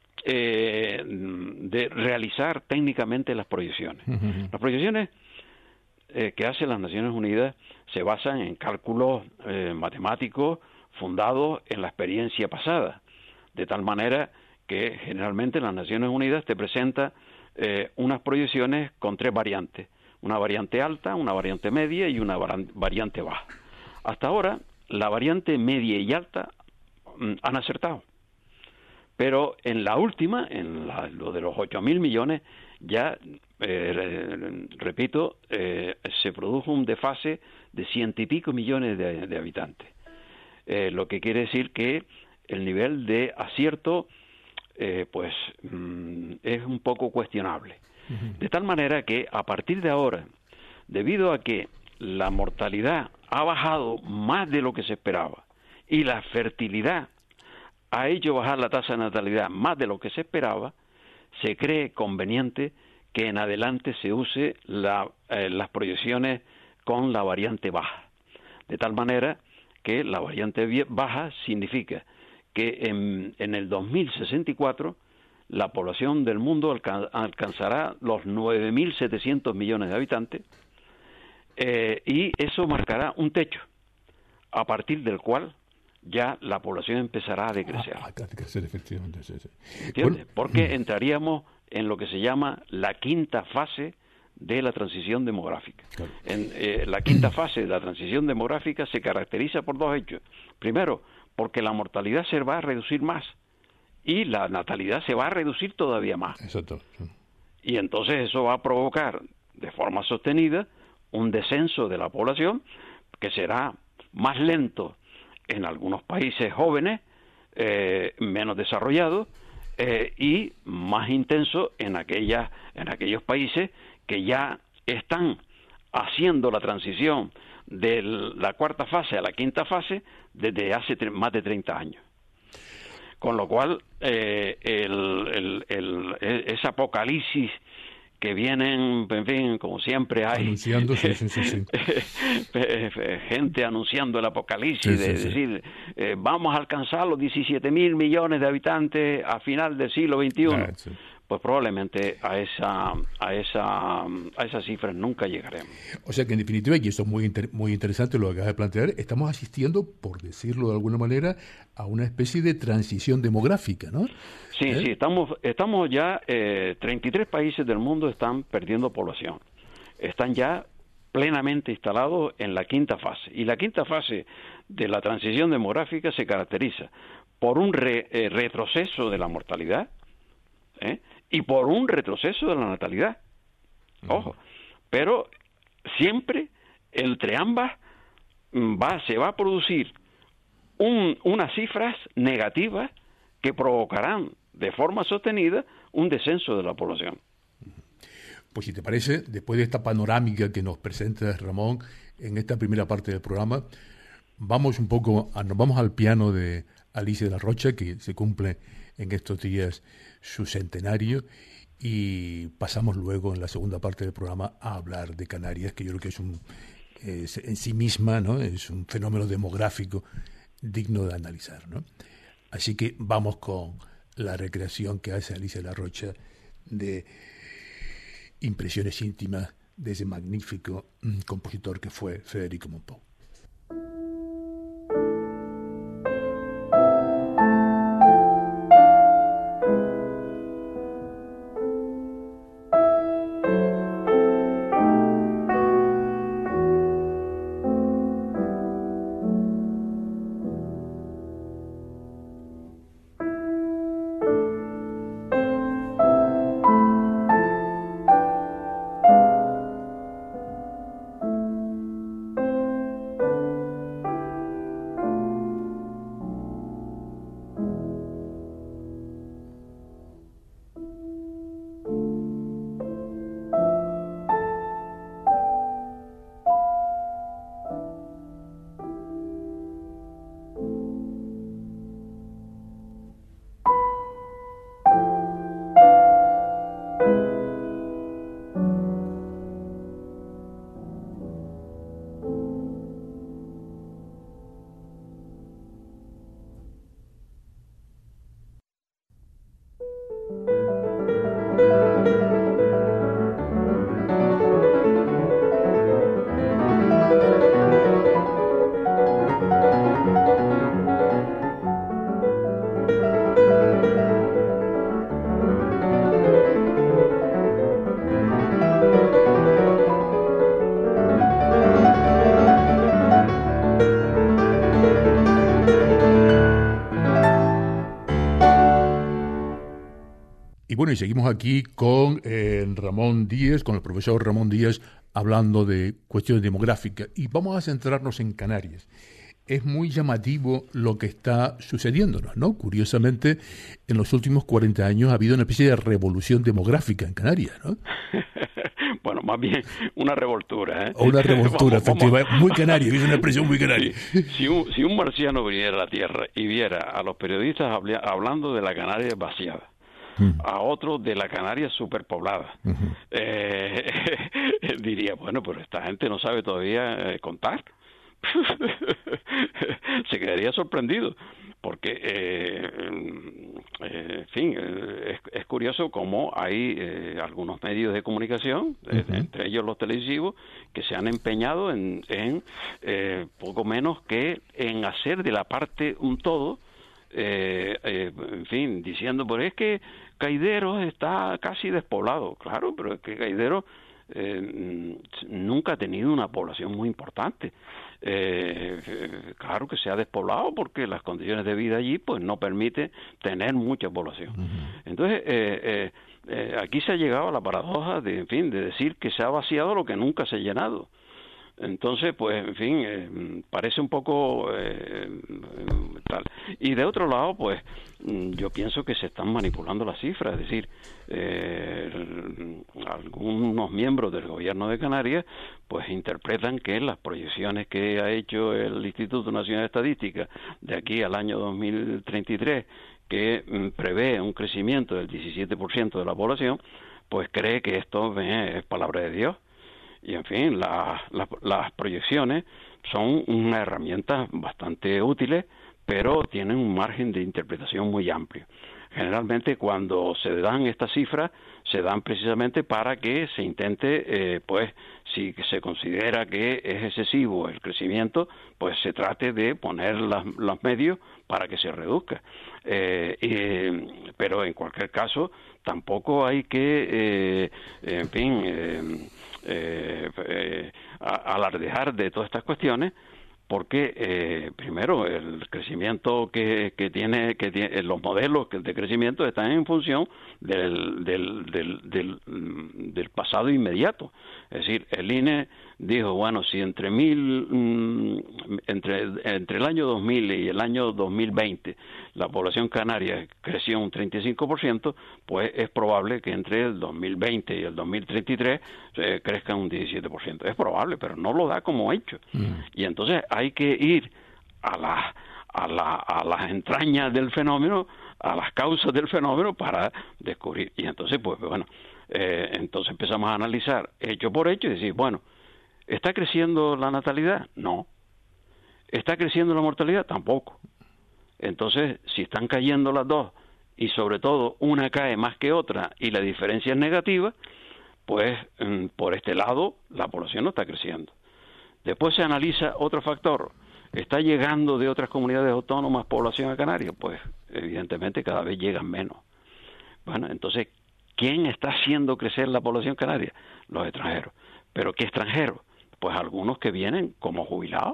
eh, de realizar técnicamente las proyecciones. Uh-huh. Las proyecciones eh, que hacen las Naciones Unidas se basan en cálculos eh, matemáticos fundados en la experiencia pasada, de tal manera que generalmente las Naciones Unidas te presenta eh, unas proyecciones con tres variantes, una variante alta, una variante media y una variante baja. Hasta ahora, la variante media y alta han acertado, pero en la última, en la, lo de los ocho mil millones, ya, eh, repito, eh, se produjo un desfase de ciento y pico millones de, de habitantes, eh, lo que quiere decir que el nivel de acierto eh, pues mm, es un poco cuestionable. Uh-huh. De tal manera que a partir de ahora, debido a que la mortalidad ha bajado más de lo que se esperaba, y la fertilidad ha hecho bajar la tasa de natalidad más de lo que se esperaba, se cree conveniente que en adelante se use la, eh, las proyecciones con la variante baja. De tal manera que la variante baja significa que en, en el dos mil sesenta y cuatro la población del mundo alca- alcanzará los nueve mil setecientos millones de habitantes eh, y eso marcará un techo a partir del cual ya la población empezará a decrecer. Ah, a decrecer, efectivamente. Sí, sí. ¿Entiendes? Bueno, porque entraríamos en lo que se llama la quinta fase de la transición demográfica. Claro. En, eh, la quinta fase de la transición demográfica se caracteriza por dos hechos. Primero, porque la mortalidad se va a reducir más y la natalidad se va a reducir todavía más. Exacto. Sí. Y entonces eso va a provocar de forma sostenida un descenso de la población que será más lento en algunos países jóvenes, eh, menos desarrollados, eh, y más intenso en aquellas, en aquellos países que ya están haciendo la transición de la cuarta fase a la quinta fase desde hace tre- más de treinta años. Con lo cual, eh, el, el, el, ese apocalipsis que vienen, en fin, como siempre hay anunciando, sí, sí, sí, sí. gente anunciando el apocalipsis, sí, de sí, decir, sí. eh, vamos a alcanzar los diecisiete mil millones de habitantes a final del siglo veintiuno. Ah, sí. pues probablemente a esa a esa a esas cifras nunca llegaremos. O sea que en definitiva, y eso es muy inter- muy interesante lo que acabas de plantear, estamos asistiendo, por decirlo de alguna manera, a una especie de transición demográfica, ¿no? Sí, ¿Eh? sí, estamos estamos ya eh, treinta y tres países del mundo están perdiendo población. Están ya plenamente instalados en la quinta fase. Y la quinta fase de la transición demográfica se caracteriza por un re, eh, retroceso de la mortalidad, ¿eh? y por un retroceso de la natalidad. Ojo, pero siempre entre ambas va, se va a producir un, unas cifras negativas que provocarán de forma sostenida un descenso de la población. Pues si te parece, después de esta panorámica que nos presenta Ramón en esta primera parte del programa, vamos un poco, a, nos vamos al piano de Alicia de la Rocha, que se cumple en estos días su centenario, y pasamos luego en la segunda parte del programa a hablar de Canarias, que yo creo que es un es en sí misma, ¿no? Es un fenómeno demográfico digno de analizar, ¿no? Así que vamos con la recreación que hace Alicia de la Rocha de impresiones íntimas de ese magnífico mm, compositor que fue Federico Mompou. Bueno, y seguimos aquí con eh, Ramón Díez, con el profesor Ramón Díez, hablando de cuestiones demográficas. Y vamos a centrarnos en Canarias. Es muy llamativo lo que está sucediéndonos, ¿no? Curiosamente, en los últimos cuarenta años ha habido una especie de revolución demográfica en Canarias, ¿no? Bueno, más bien una revoltura, ¿eh? O una revoltura, vamos, efectivamente. Vamos. Muy canaria, es una expresión muy canaria. Si, si, un, si un marciano viniera a la Tierra y viera a los periodistas habla, hablando de la Canaria vaciada, a otros de la Canarias superpoblada, uh-huh. eh, diría, bueno, pero esta gente no sabe todavía eh, contar. Se quedaría sorprendido, porque, eh, eh, en fin, eh, es, es curioso cómo hay eh, algunos medios de comunicación, uh-huh. eh, entre ellos los televisivos, que se han empeñado en, en eh, poco menos que en hacer de la parte un todo, eh, eh, en fin, diciendo, pues es que Caideros está casi despoblado. Claro, pero es que Caideros eh, nunca ha tenido una población muy importante. Eh, eh, claro que se ha despoblado porque las condiciones de vida allí pues no permiten tener mucha población. Uh-huh. Entonces, eh, eh, eh, aquí se ha llegado a la paradoja de, en fin, de decir que se ha vaciado lo que nunca se ha llenado. Entonces, pues, en fin, eh, parece un poco eh, tal. Y de otro lado, pues, yo pienso que se están manipulando las cifras. Es decir, eh, algunos miembros del gobierno de Canarias, pues, interpretan que las proyecciones que ha hecho el Instituto Nacional de Estadística de aquí al año dos mil treinta y tres, que mm, prevé un crecimiento del diecisiete por ciento de la población, pues cree que esto eh, es palabra de Dios. Y, en fin, la, la, las proyecciones son una herramienta bastante útiles, pero tienen un margen de interpretación muy amplio. generalmente cuando se dan estas cifras, se dan precisamente para que se intente, eh, pues, si se considera que es excesivo el crecimiento, pues se trate de poner las, los medios para que se reduzca. Eh, eh, pero en cualquier caso, tampoco hay que, eh, en fin, eh, eh, eh, alardear de todas estas cuestiones, porque eh, primero el crecimiento que, que tiene que tiene, los modelos de crecimiento están en función del, del, del, del, del pasado inmediato. Es decir, el I N E dijo, bueno, si entre mil entre entre el año dos mil y el año dos mil veinte la población canaria creció un treinta y cinco por ciento, pues es probable que entre el dos mil veinte y el dos mil treinta y tres eh, crezca un diecisiete por ciento. Es probable, pero no lo da como hecho. Mm. Y entonces hay que ir a la a la a las entrañas del fenómeno, a las causas del fenómeno para descubrir. Y entonces, pues bueno, eh, entonces empezamos a analizar hecho por hecho y decir, bueno, ¿está creciendo la natalidad? No. ¿Está creciendo la mortalidad? Tampoco. Entonces, si están cayendo las dos y sobre todo una cae más que otra y la diferencia es negativa, pues por este lado la población no está creciendo. Después se analiza otro factor. ¿Está llegando de otras comunidades autónomas población a Canarias? Pues evidentemente cada vez llegan menos. Bueno, entonces, ¿quién está haciendo crecer la población canaria? Los extranjeros. ¿Pero qué extranjeros? Pues algunos que vienen como jubilados.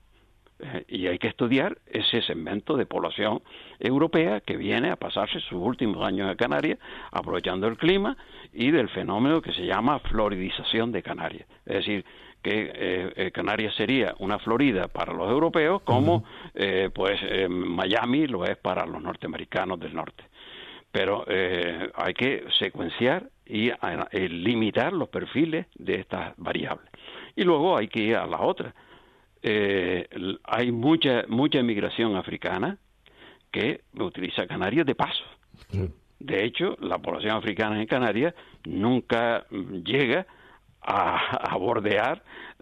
Eh, y hay que estudiar ese segmento de población europea que viene a pasarse sus últimos años en Canarias, aprovechando el clima y del fenómeno que se llama floridización de Canarias. Es decir, que eh, Canarias sería una Florida para los europeos, como uh-huh. eh, pues eh, Miami lo es para los norteamericanos del norte. Pero eh, hay que secuenciar y a, a, limitar los perfiles de estas variables. Y luego hay que ir a las otras. Eh, hay mucha mucha inmigración africana que utiliza Canarias de paso. Sí. De hecho, la población africana en Canarias nunca llega a, a bordear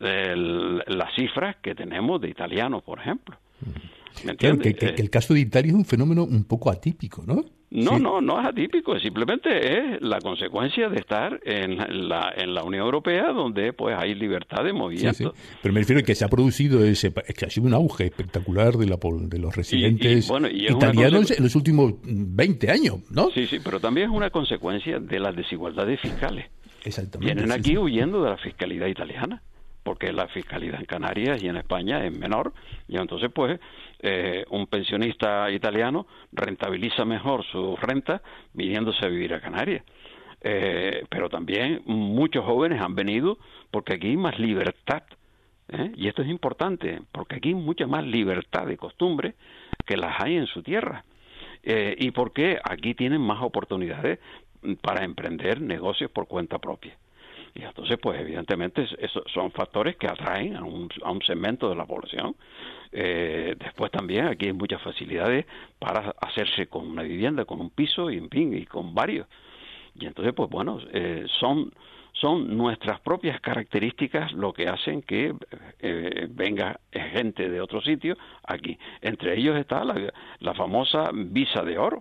el, las cifras que tenemos de italianos, por ejemplo. ¿Me entiendes? Claro, que, que, que el caso de Italia es un fenómeno un poco atípico, ¿no? No, sí. no, no es atípico, simplemente es la consecuencia de estar en la en la Unión Europea, donde pues hay libertad de movimiento. Sí, sí. Pero me refiero a que se ha producido ese, que ha sido un auge espectacular de la de los residentes y, y, bueno, y italianos consecu- en los últimos veinte años, ¿no? Sí, sí, pero también es una consecuencia de las desigualdades fiscales. Exactamente. Vienen sí, aquí sí. huyendo de la fiscalidad italiana, porque la fiscalidad en Canarias y en España es menor, y entonces pues eh, un pensionista italiano rentabiliza mejor su renta viniéndose a vivir a Canarias. Eh, pero también muchos jóvenes han venido porque aquí hay más libertad, ¿eh? Y esto es importante, porque aquí hay mucha más libertad de costumbre que las hay en su tierra, eh, y porque aquí tienen más oportunidades para emprender negocios por cuenta propia. Y entonces, pues evidentemente, esos son factores que atraen a un, a un segmento de la población. Eh, después también aquí hay muchas facilidades para hacerse con una vivienda, con un piso, y en fin, y con varios. Y entonces, pues bueno, eh, son, son nuestras propias características lo que hacen que eh, venga gente de otro sitio aquí. Entre ellos está la, la famosa visa de oro,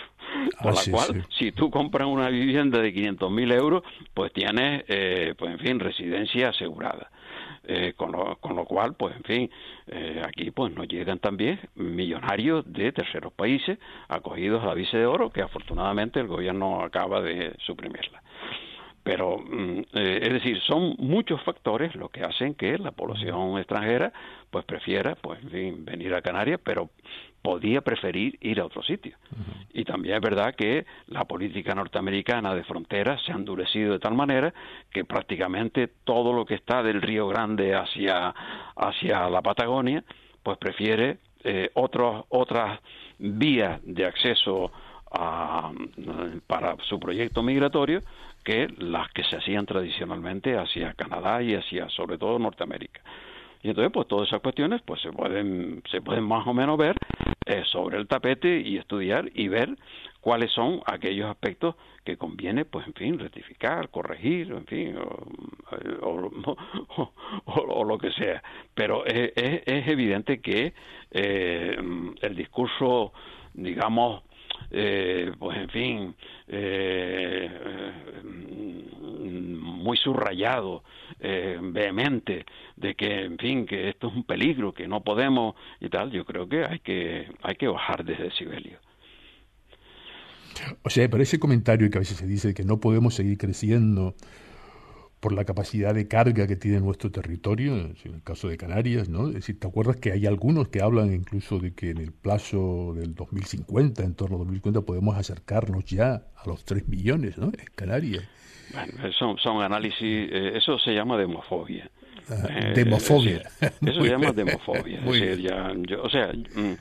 por ah, la sí, cual, sí. si tú compras una vivienda de quinientos mil euros, pues tienes, eh, pues en fin, residencia asegurada. Eh, con, lo, con lo cual, pues en fin, eh, aquí pues nos llegan también millonarios de terceros países acogidos a la visa de oro, que afortunadamente el gobierno acaba de suprimirla. Pero, eh, es decir, son muchos factores los que hacen que la población extranjera pues prefiera, pues en fin, venir a Canarias, pero podía preferir ir a otro sitio. Uh-huh. Y también es verdad que la política norteamericana de fronteras se ha endurecido de tal manera que prácticamente todo lo que está del Río Grande hacia, hacia la Patagonia, pues prefiere eh, otros, otras vías de acceso a, para su proyecto migratorio que las que se hacían tradicionalmente hacia Canadá y hacia sobre todo Norteamérica. Y entonces pues todas esas cuestiones pues se pueden se pueden más o menos ver eh, sobre el tapete y estudiar y ver cuáles son aquellos aspectos que conviene pues en fin rectificar, corregir, en fin o, o, o, o, o lo que sea. Pero es, es, es evidente que eh, el discurso, digamos, eh, pues en fin, eh, muy subrayado, eh, vehemente, de que, en fin, que esto es un peligro, que no podemos y tal. Yo creo que hay que hay que bajar de decibelio. O sea, pero ese comentario que a veces se dice que no podemos seguir creciendo por la capacidad de carga que tiene nuestro territorio, en el caso de Canarias, ¿no? Es decir, ¿te acuerdas que hay algunos que hablan incluso de que en el plazo del dos mil cincuenta, en torno al dos mil cincuenta, podemos acercarnos ya a los tres millones, ¿no? En Canarias. Bueno, son, son análisis, eh, eso se llama demofobia. Ah, eh, demofobia. Es decir, eso se llama demofobia. Muy es decir, ya, yo, o sea,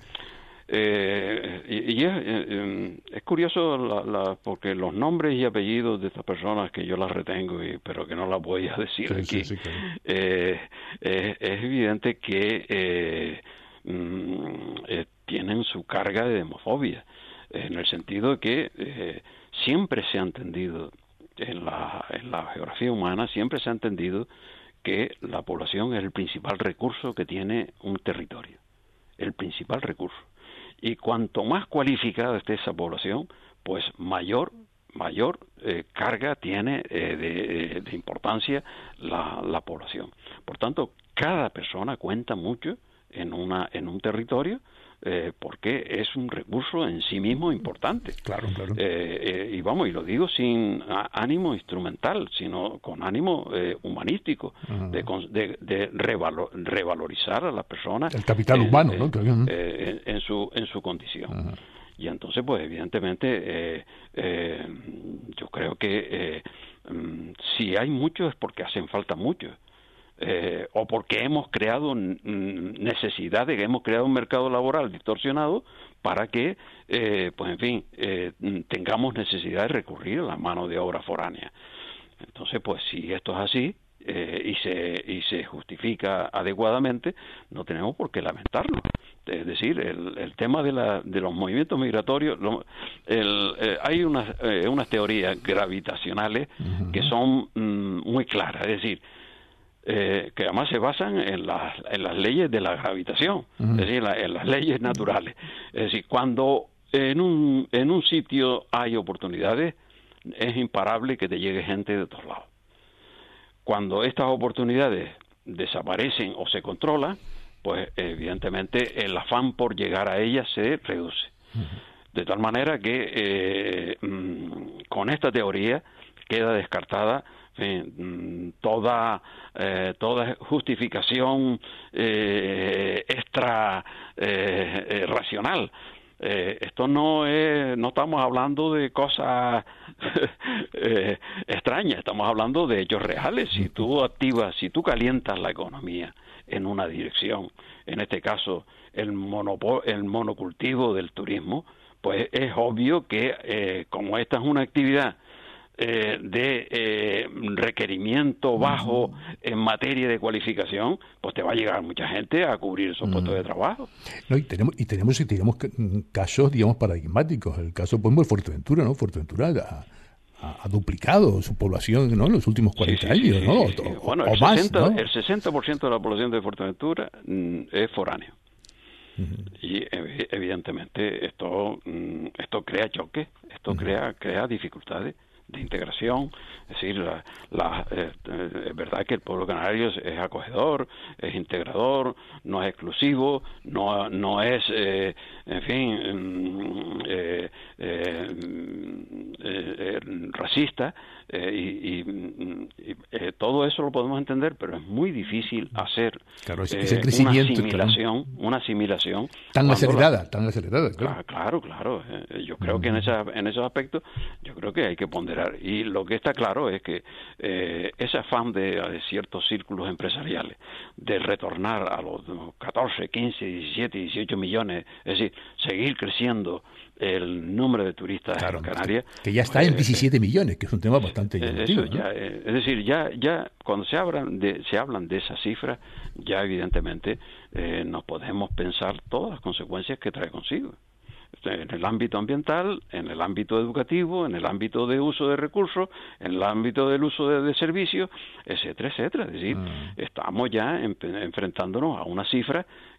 eh, y, y es, eh, es curioso la, la, porque los nombres y apellidos de estas personas que yo las retengo, y, pero que no las voy a decir sí, aquí, sí, sí, claro. eh, es, es evidente que eh, eh, tienen su carga de demofobia, en el sentido de que eh, siempre se ha entendido en la, en la geografía humana, siempre se ha entendido que la población es el principal recurso que tiene un territorio, el principal recurso. Y cuanto más cualificada esté esa población, pues mayor mayor eh, carga tiene eh, de, de importancia la, la población. Por tanto, cada persona cuenta mucho en una en un territorio, eh, porque es un recurso en sí mismo importante. Claro, claro. Eh, eh, y vamos, y lo digo sin ánimo instrumental, sino con ánimo eh, humanístico, uh-huh. de, de, de revalor, revalorizar a la persona. El capital en, humano, eh, ¿no? Eh, en, en su en su condición. Uh-huh. Y entonces, pues, evidentemente, eh, eh, yo creo que eh, si hay muchos es porque hacen falta muchos. Eh, o porque hemos creado necesidad de que hemos creado un mercado laboral distorsionado para que, eh, pues en fin, eh, tengamos necesidad de recurrir a la mano de obra foránea. Entonces, pues si esto es así eh, y se y se justifica adecuadamente, no tenemos por qué lamentarlo. Es decir, el, el tema de, la, de los movimientos migratorios, lo, el, eh, hay unas, eh, unas teorías gravitacionales uh-huh. que son mm, muy claras, es decir, Eh, que además se basan en las, en las leyes de la gravitación, uh-huh. es decir, en, la, en las leyes naturales. Es decir, cuando en un, en un sitio hay oportunidades, es imparable que te llegue gente de todos lados. Cuando estas oportunidades desaparecen o se controlan, pues evidentemente el afán por llegar a ellas se reduce. Uh-huh. De tal manera que eh, mmm, con esta teoría queda descartada Eh, toda eh, toda justificación eh, extra eh, eh, racional. Eh, esto no es, no estamos hablando de cosas eh, extrañas, estamos hablando de hechos reales. Si tú activas, si tú calientas la economía en una dirección, en este caso el monopo- el monocultivo del turismo, pues es obvio que eh, como esta es una actividad Eh, de eh, requerimiento bajo uh-huh. en materia de cualificación, pues te va a llegar mucha gente a cubrir esos uh-huh. puestos de trabajo. No, y tenemos y tenemos y tenemos casos, digamos, paradigmáticos. El caso, por ejemplo, de Fuerteventura, ¿no? Fuerteventura ha, ha, ha duplicado su población, ¿no? En los últimos cuarenta sí, sí, años, sí, ¿no? Sí, sí. O, bueno, o el, más, sesenta, ¿no? el sesenta por ciento de la población de Fuerteventura mm, es foráneo. Uh-huh. Y evidentemente esto mm, esto crea choques, esto uh-huh. crea crea dificultades de integración. Es decir, la, la, eh, es verdad que el pueblo canario es, es acogedor, es integrador, no es exclusivo, no no es, eh, en fin, eh, eh, eh, racista, eh, y, y, y eh, todo eso lo podemos entender, pero es muy difícil hacer claro, es, eh, es el crecimiento, una asimilación, claro. una asimilación tan acelerada, la, tan acelerada, claro, claro, claro. Eh, yo creo uh-huh. que en esa, en esos aspectos, yo creo que hay que ponderar. Y lo que está claro es que eh, ese afán de, de ciertos círculos empresariales de retornar a los catorce, quince, diecisiete, dieciocho millones, es decir, seguir creciendo el número de turistas claro, en Canarias, que ya está eh, en diecisiete millones, que es un tema bastante llamativo, eso ya, ¿no? eh, es decir, ya ya cuando se hablan de se hablan de esa cifra, ya evidentemente eh, nos podemos pensar todas las consecuencias que trae consigo. En el ámbito ambiental, en el ámbito educativo, en el ámbito de uso de recursos, en el ámbito del uso de, de servicios, etcétera, etcétera. Es decir, mm. estamos ya en, enfrentándonos a una cifra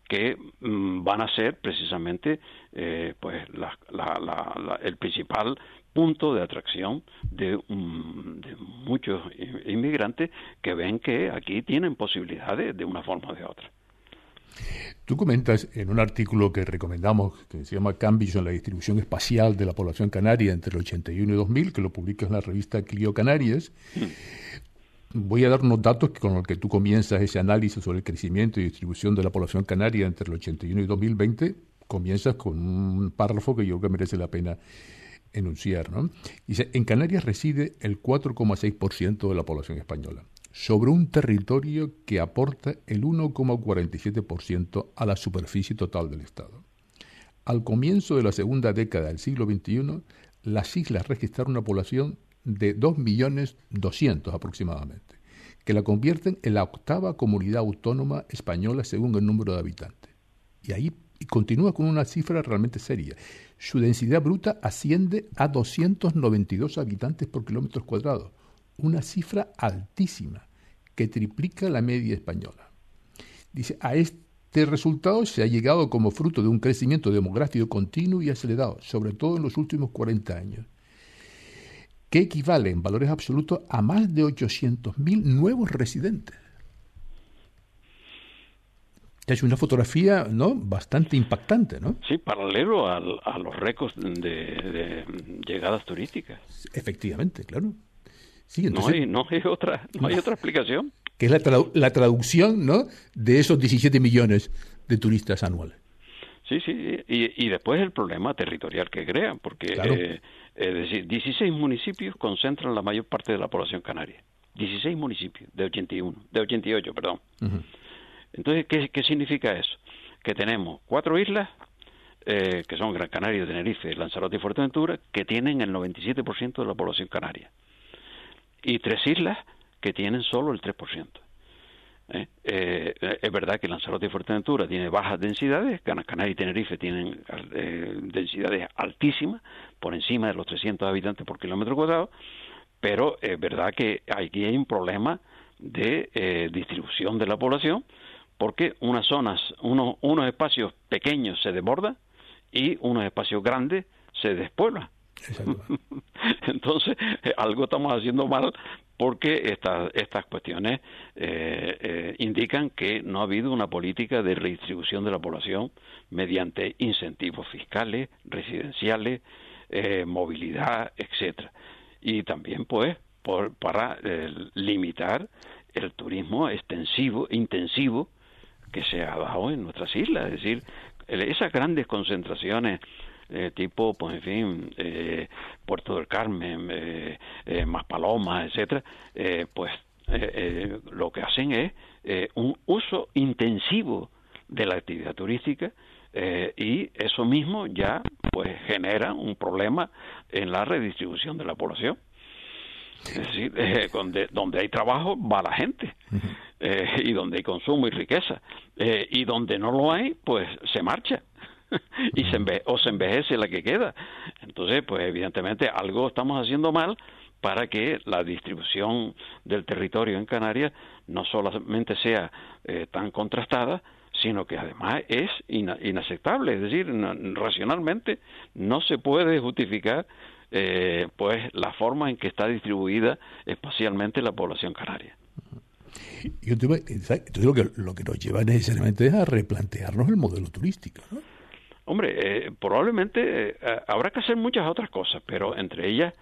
que mm, van a ser precisamente eh, pues la, la, la, la, el principal punto de atracción de, um, de muchos inmigrantes que ven que aquí tienen posibilidades de una forma o de otra. Tú comentas en un artículo que recomendamos, que se llama Cambios en la distribución espacial de la población canaria entre el ochenta y uno y dos mil, que lo publicas en la revista Clio Canarias. Mm. Voy a dar unos datos con los que tú comienzas ese análisis sobre el crecimiento y distribución de la población canaria entre el ochenta y uno y dos mil veinte. Comienzas con un párrafo que yo creo que merece la pena enunciar, ¿no? Dice, en Canarias reside el cuatro coma seis por ciento de la población española, sobre un territorio que aporta el uno coma cuarenta y siete por ciento a la superficie total del Estado. Al comienzo de la segunda década del siglo veintiuno, las islas registraron una población de dos millones doscientos mil aproximadamente, que la convierten en la octava comunidad autónoma española según el número de habitantes. Y ahí y continúa con una cifra realmente seria. Su densidad bruta asciende a doscientos noventa y dos habitantes por kilómetros cuadrados, una cifra altísima que triplica la media española. Dice, a este resultado se ha llegado como fruto de un crecimiento demográfico continuo y acelerado, sobre todo en los últimos cuarenta años, que equivale en valores absolutos a más de ochocientos mil nuevos residentes. Es una fotografía, ¿no?, bastante impactante, ¿no? Sí, paralelo al, a los récords de, de llegadas turísticas. Efectivamente, claro. Sí, entonces, no hay, no hay otra, no hay otra explicación. Que es la, tradu- la traducción, ¿no?, de esos diecisiete millones de turistas anuales. Sí, sí, y, y después el problema territorial que crean, porque claro. eh, es decir, dieciséis municipios concentran la mayor parte de la población canaria. dieciséis municipios de ochenta y uno, de ochenta y ocho, perdón. Uh-huh. Entonces, ¿qué, ¿qué significa eso? Que tenemos cuatro islas, eh, que son Gran Canaria, Tenerife, Lanzarote y Fuerteventura, que tienen el noventa y siete por ciento de la población canaria. Y tres islas que tienen solo el tres por ciento. ¿Eh? Eh, es verdad que Lanzarote y Fuerteventura tienen bajas densidades, Gran Canaria y Tenerife tienen eh, densidades altísimas, por encima de los trescientos habitantes por kilómetro cuadrado, pero es verdad que aquí hay un problema de eh, distribución de la población, porque unas zonas, unos, unos espacios pequeños se desbordan y unos espacios grandes se despueblan. Entonces, algo estamos haciendo mal porque estas estas cuestiones eh, eh, indican que no ha habido una política de redistribución de la población mediante incentivos fiscales, residenciales, eh, movilidad, etcétera. Y también, pues, por, para eh, limitar el turismo extensivo, intensivo, que se ha dado en nuestras islas. Es decir, esas grandes concentraciones eh, tipo, pues en fin, eh, Puerto del Carmen, eh, eh, Maspalomas, etcétera, eh, pues eh, eh, lo que hacen es eh, un uso intensivo de la actividad turística eh, y eso mismo ya pues genera un problema en la redistribución de la población. Es decir, eh, donde, donde hay trabajo va la gente, eh, y donde hay consumo y riqueza, eh, y donde no lo hay, pues se marcha y se enve- o se envejece la que queda. Entonces, pues evidentemente algo estamos haciendo mal para que la distribución del territorio en Canarias no solamente sea eh, tan contrastada, sino que además es ina- inaceptable. Es decir, no, racionalmente no se puede justificar Eh, pues la forma en que está distribuida espacialmente la población canaria. Yo te, entonces lo que, lo que nos lleva necesariamente es a replantearnos el modelo turístico, ¿no? Hombre, eh, probablemente eh, habrá que hacer muchas otras cosas, pero entre ellas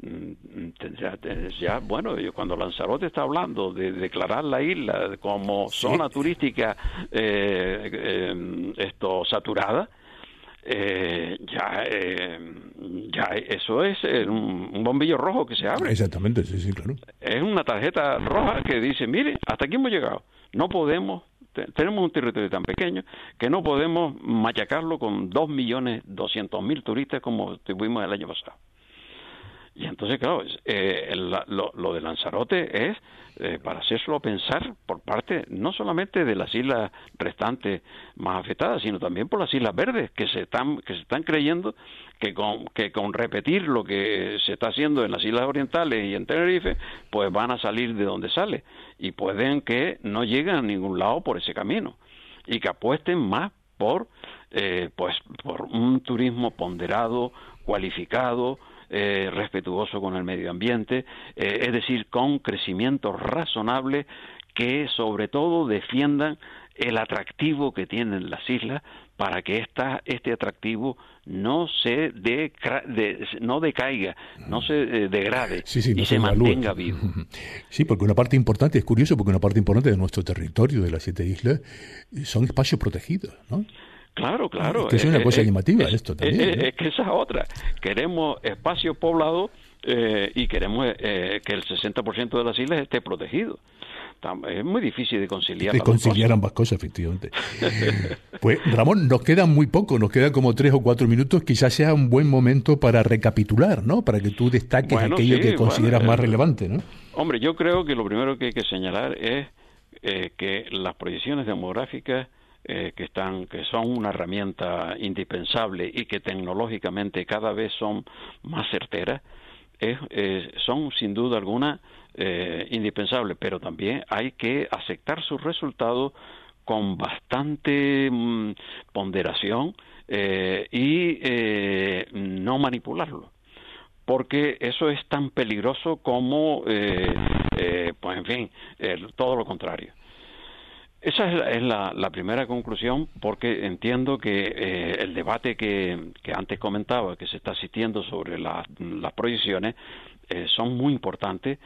ya, ya bueno, cuando Lanzarote está hablando de declarar la isla como zona sí. turística eh, eh, esto saturada, Eh, ya eh, ya eso es un, un bombillo rojo que se abre. Exactamente, sí, sí, claro. Es una tarjeta roja que dice, mire, hasta aquí hemos llegado. No podemos, te, tenemos un territorio tan pequeño que no podemos machacarlo con dos millones doscientos mil turistas como tuvimos el año pasado. Y entonces, claro, eh, el, lo, lo de Lanzarote es eh, para hacérselo pensar por parte no solamente de las islas restantes más afectadas, sino también por las islas verdes, que se están que se están creyendo que con que con repetir lo que se está haciendo en las islas orientales y en Tenerife, pues van a salir de donde sale, y pueden que no lleguen a ningún lado por ese camino. y que apuesten más por, eh, pues, por un turismo ponderado, cualificado, eh, respetuoso con el medio ambiente, eh, es decir, con crecimiento razonable que sobre todo defiendan el atractivo que tienen las islas para que esta, este atractivo no se de, de, no decaiga, no se eh, degrade sí, sí, no y se, se mantenga evalúe. vivo. Sí, porque una parte importante, es curioso, porque una parte importante de nuestro territorio, de las siete islas, son espacios protegidos, ¿no? Claro, claro. Es que es una eh, cosa eh, llamativa es, esto también. Es, ¿no? es que esa es otra. Queremos espacio poblado eh, y queremos eh, que el sesenta por ciento de las islas esté protegido. Es muy difícil de conciliar. De conciliar ambas cosas, efectivamente. Pues Ramón, nos queda muy poco, nos quedan como tres o cuatro minutos. Quizás sea un buen momento para recapitular, ¿no? Para que tú destaques bueno, aquello sí, que consideras bueno, más relevante, ¿no? Hombre, yo creo que lo primero que hay que señalar es eh, que las proyecciones demográficas eh, que están, que son una herramienta indispensable y que tecnológicamente cada vez son más certeras, es, eh, son sin duda alguna eh, indispensables, pero también hay que aceptar sus resultados con bastante mmm, ponderación eh, y eh, no manipularlo, porque eso es tan peligroso como, eh, eh, pues en fin, el, todo lo contrario. Esa es la, es la, la primera conclusión, porque entiendo que eh, el debate que, que antes comentaba, que se está asistiendo sobre la, las proyecciones, eh, son muy importantes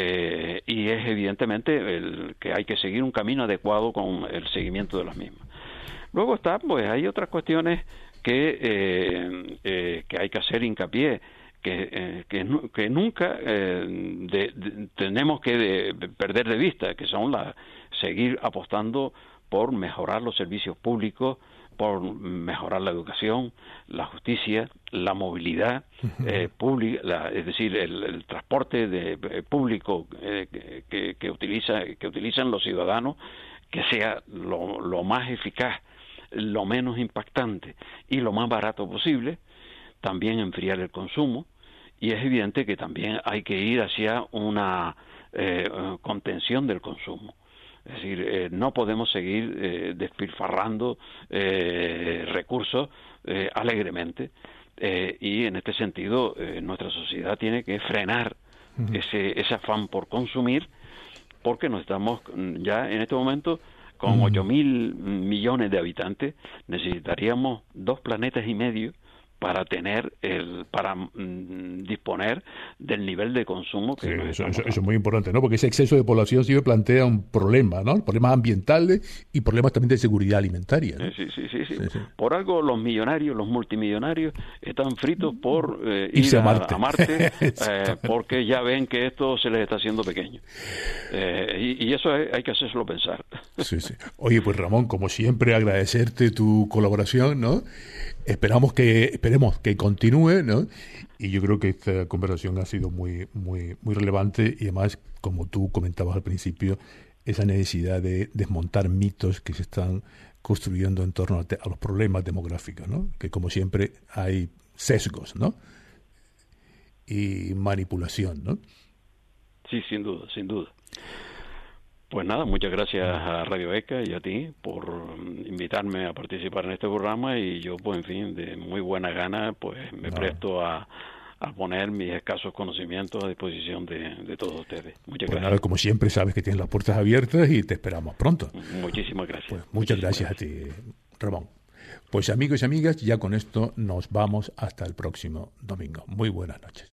eh, y es evidentemente el, que hay que seguir un camino adecuado con el seguimiento de las mismas. Luego está, pues hay otras cuestiones que, eh, eh, que hay que hacer hincapié, que, eh, que, que nunca eh, de, de, tenemos que de, perder de vista, que son la seguir apostando por mejorar los servicios públicos, por mejorar la educación, la justicia, la movilidad eh, pública, la, es decir, el, el transporte de, eh, público eh, que, que utiliza que utilizan los ciudadanos, que sea lo, lo más eficaz, lo menos impactante y lo más barato posible. También enfriar el consumo, y es evidente que también hay que ir hacia una eh, contención del consumo. Es decir, eh, no podemos seguir eh, despilfarrando eh, recursos eh, alegremente, eh, y en este sentido eh, nuestra sociedad tiene que frenar uh-huh. ese, ese afán por consumir, porque nos estamos ya en este momento con uh-huh. ocho mil millones de habitantes, necesitaríamos dos planetas y medio para tener el para mm, disponer del nivel de consumo que sí, nos eso, eso, eso es muy importante, ¿no? Porque ese exceso de población sí plantea un problema, ¿no? Problemas ambientales y problemas también de seguridad alimentaria, ¿no? Sí, sí, sí, sí, sí, sí. Por algo los millonarios, los multimillonarios están fritos por eh, ir Irse a Marte, a, a Marte eh, porque ya ven que esto se les está haciendo pequeño. Eh, y, y eso hay, hay que hacérselo pensar. Sí, sí. Oye, pues Ramón, como siempre, agradecerte tu colaboración, ¿no? Esperamos que esperemos que continúe, ¿no? Y yo creo que esta conversación ha sido muy muy muy relevante, y además, como tú comentabas al principio, esa necesidad de desmontar mitos que se están construyendo en torno a, te, a los problemas demográficos, ¿no? Que como siempre hay sesgos, ¿no? Y manipulación, ¿no? Sí, sin duda, sin duda. Pues nada, muchas gracias a Radio ECA y a ti por invitarme a participar en este programa, y yo, pues en fin, de muy buena gana, pues me no. presto a, a poner mis escasos conocimientos a disposición de, de todos ustedes. Muchas pues gracias. Nada, como siempre, sabes que tienes las puertas abiertas y te esperamos pronto. Muchísimas gracias. Pues muchas Muchísimas gracias, gracias a ti, Ramón. Pues amigos y amigas, ya con esto nos vamos hasta el próximo domingo. Muy buenas noches.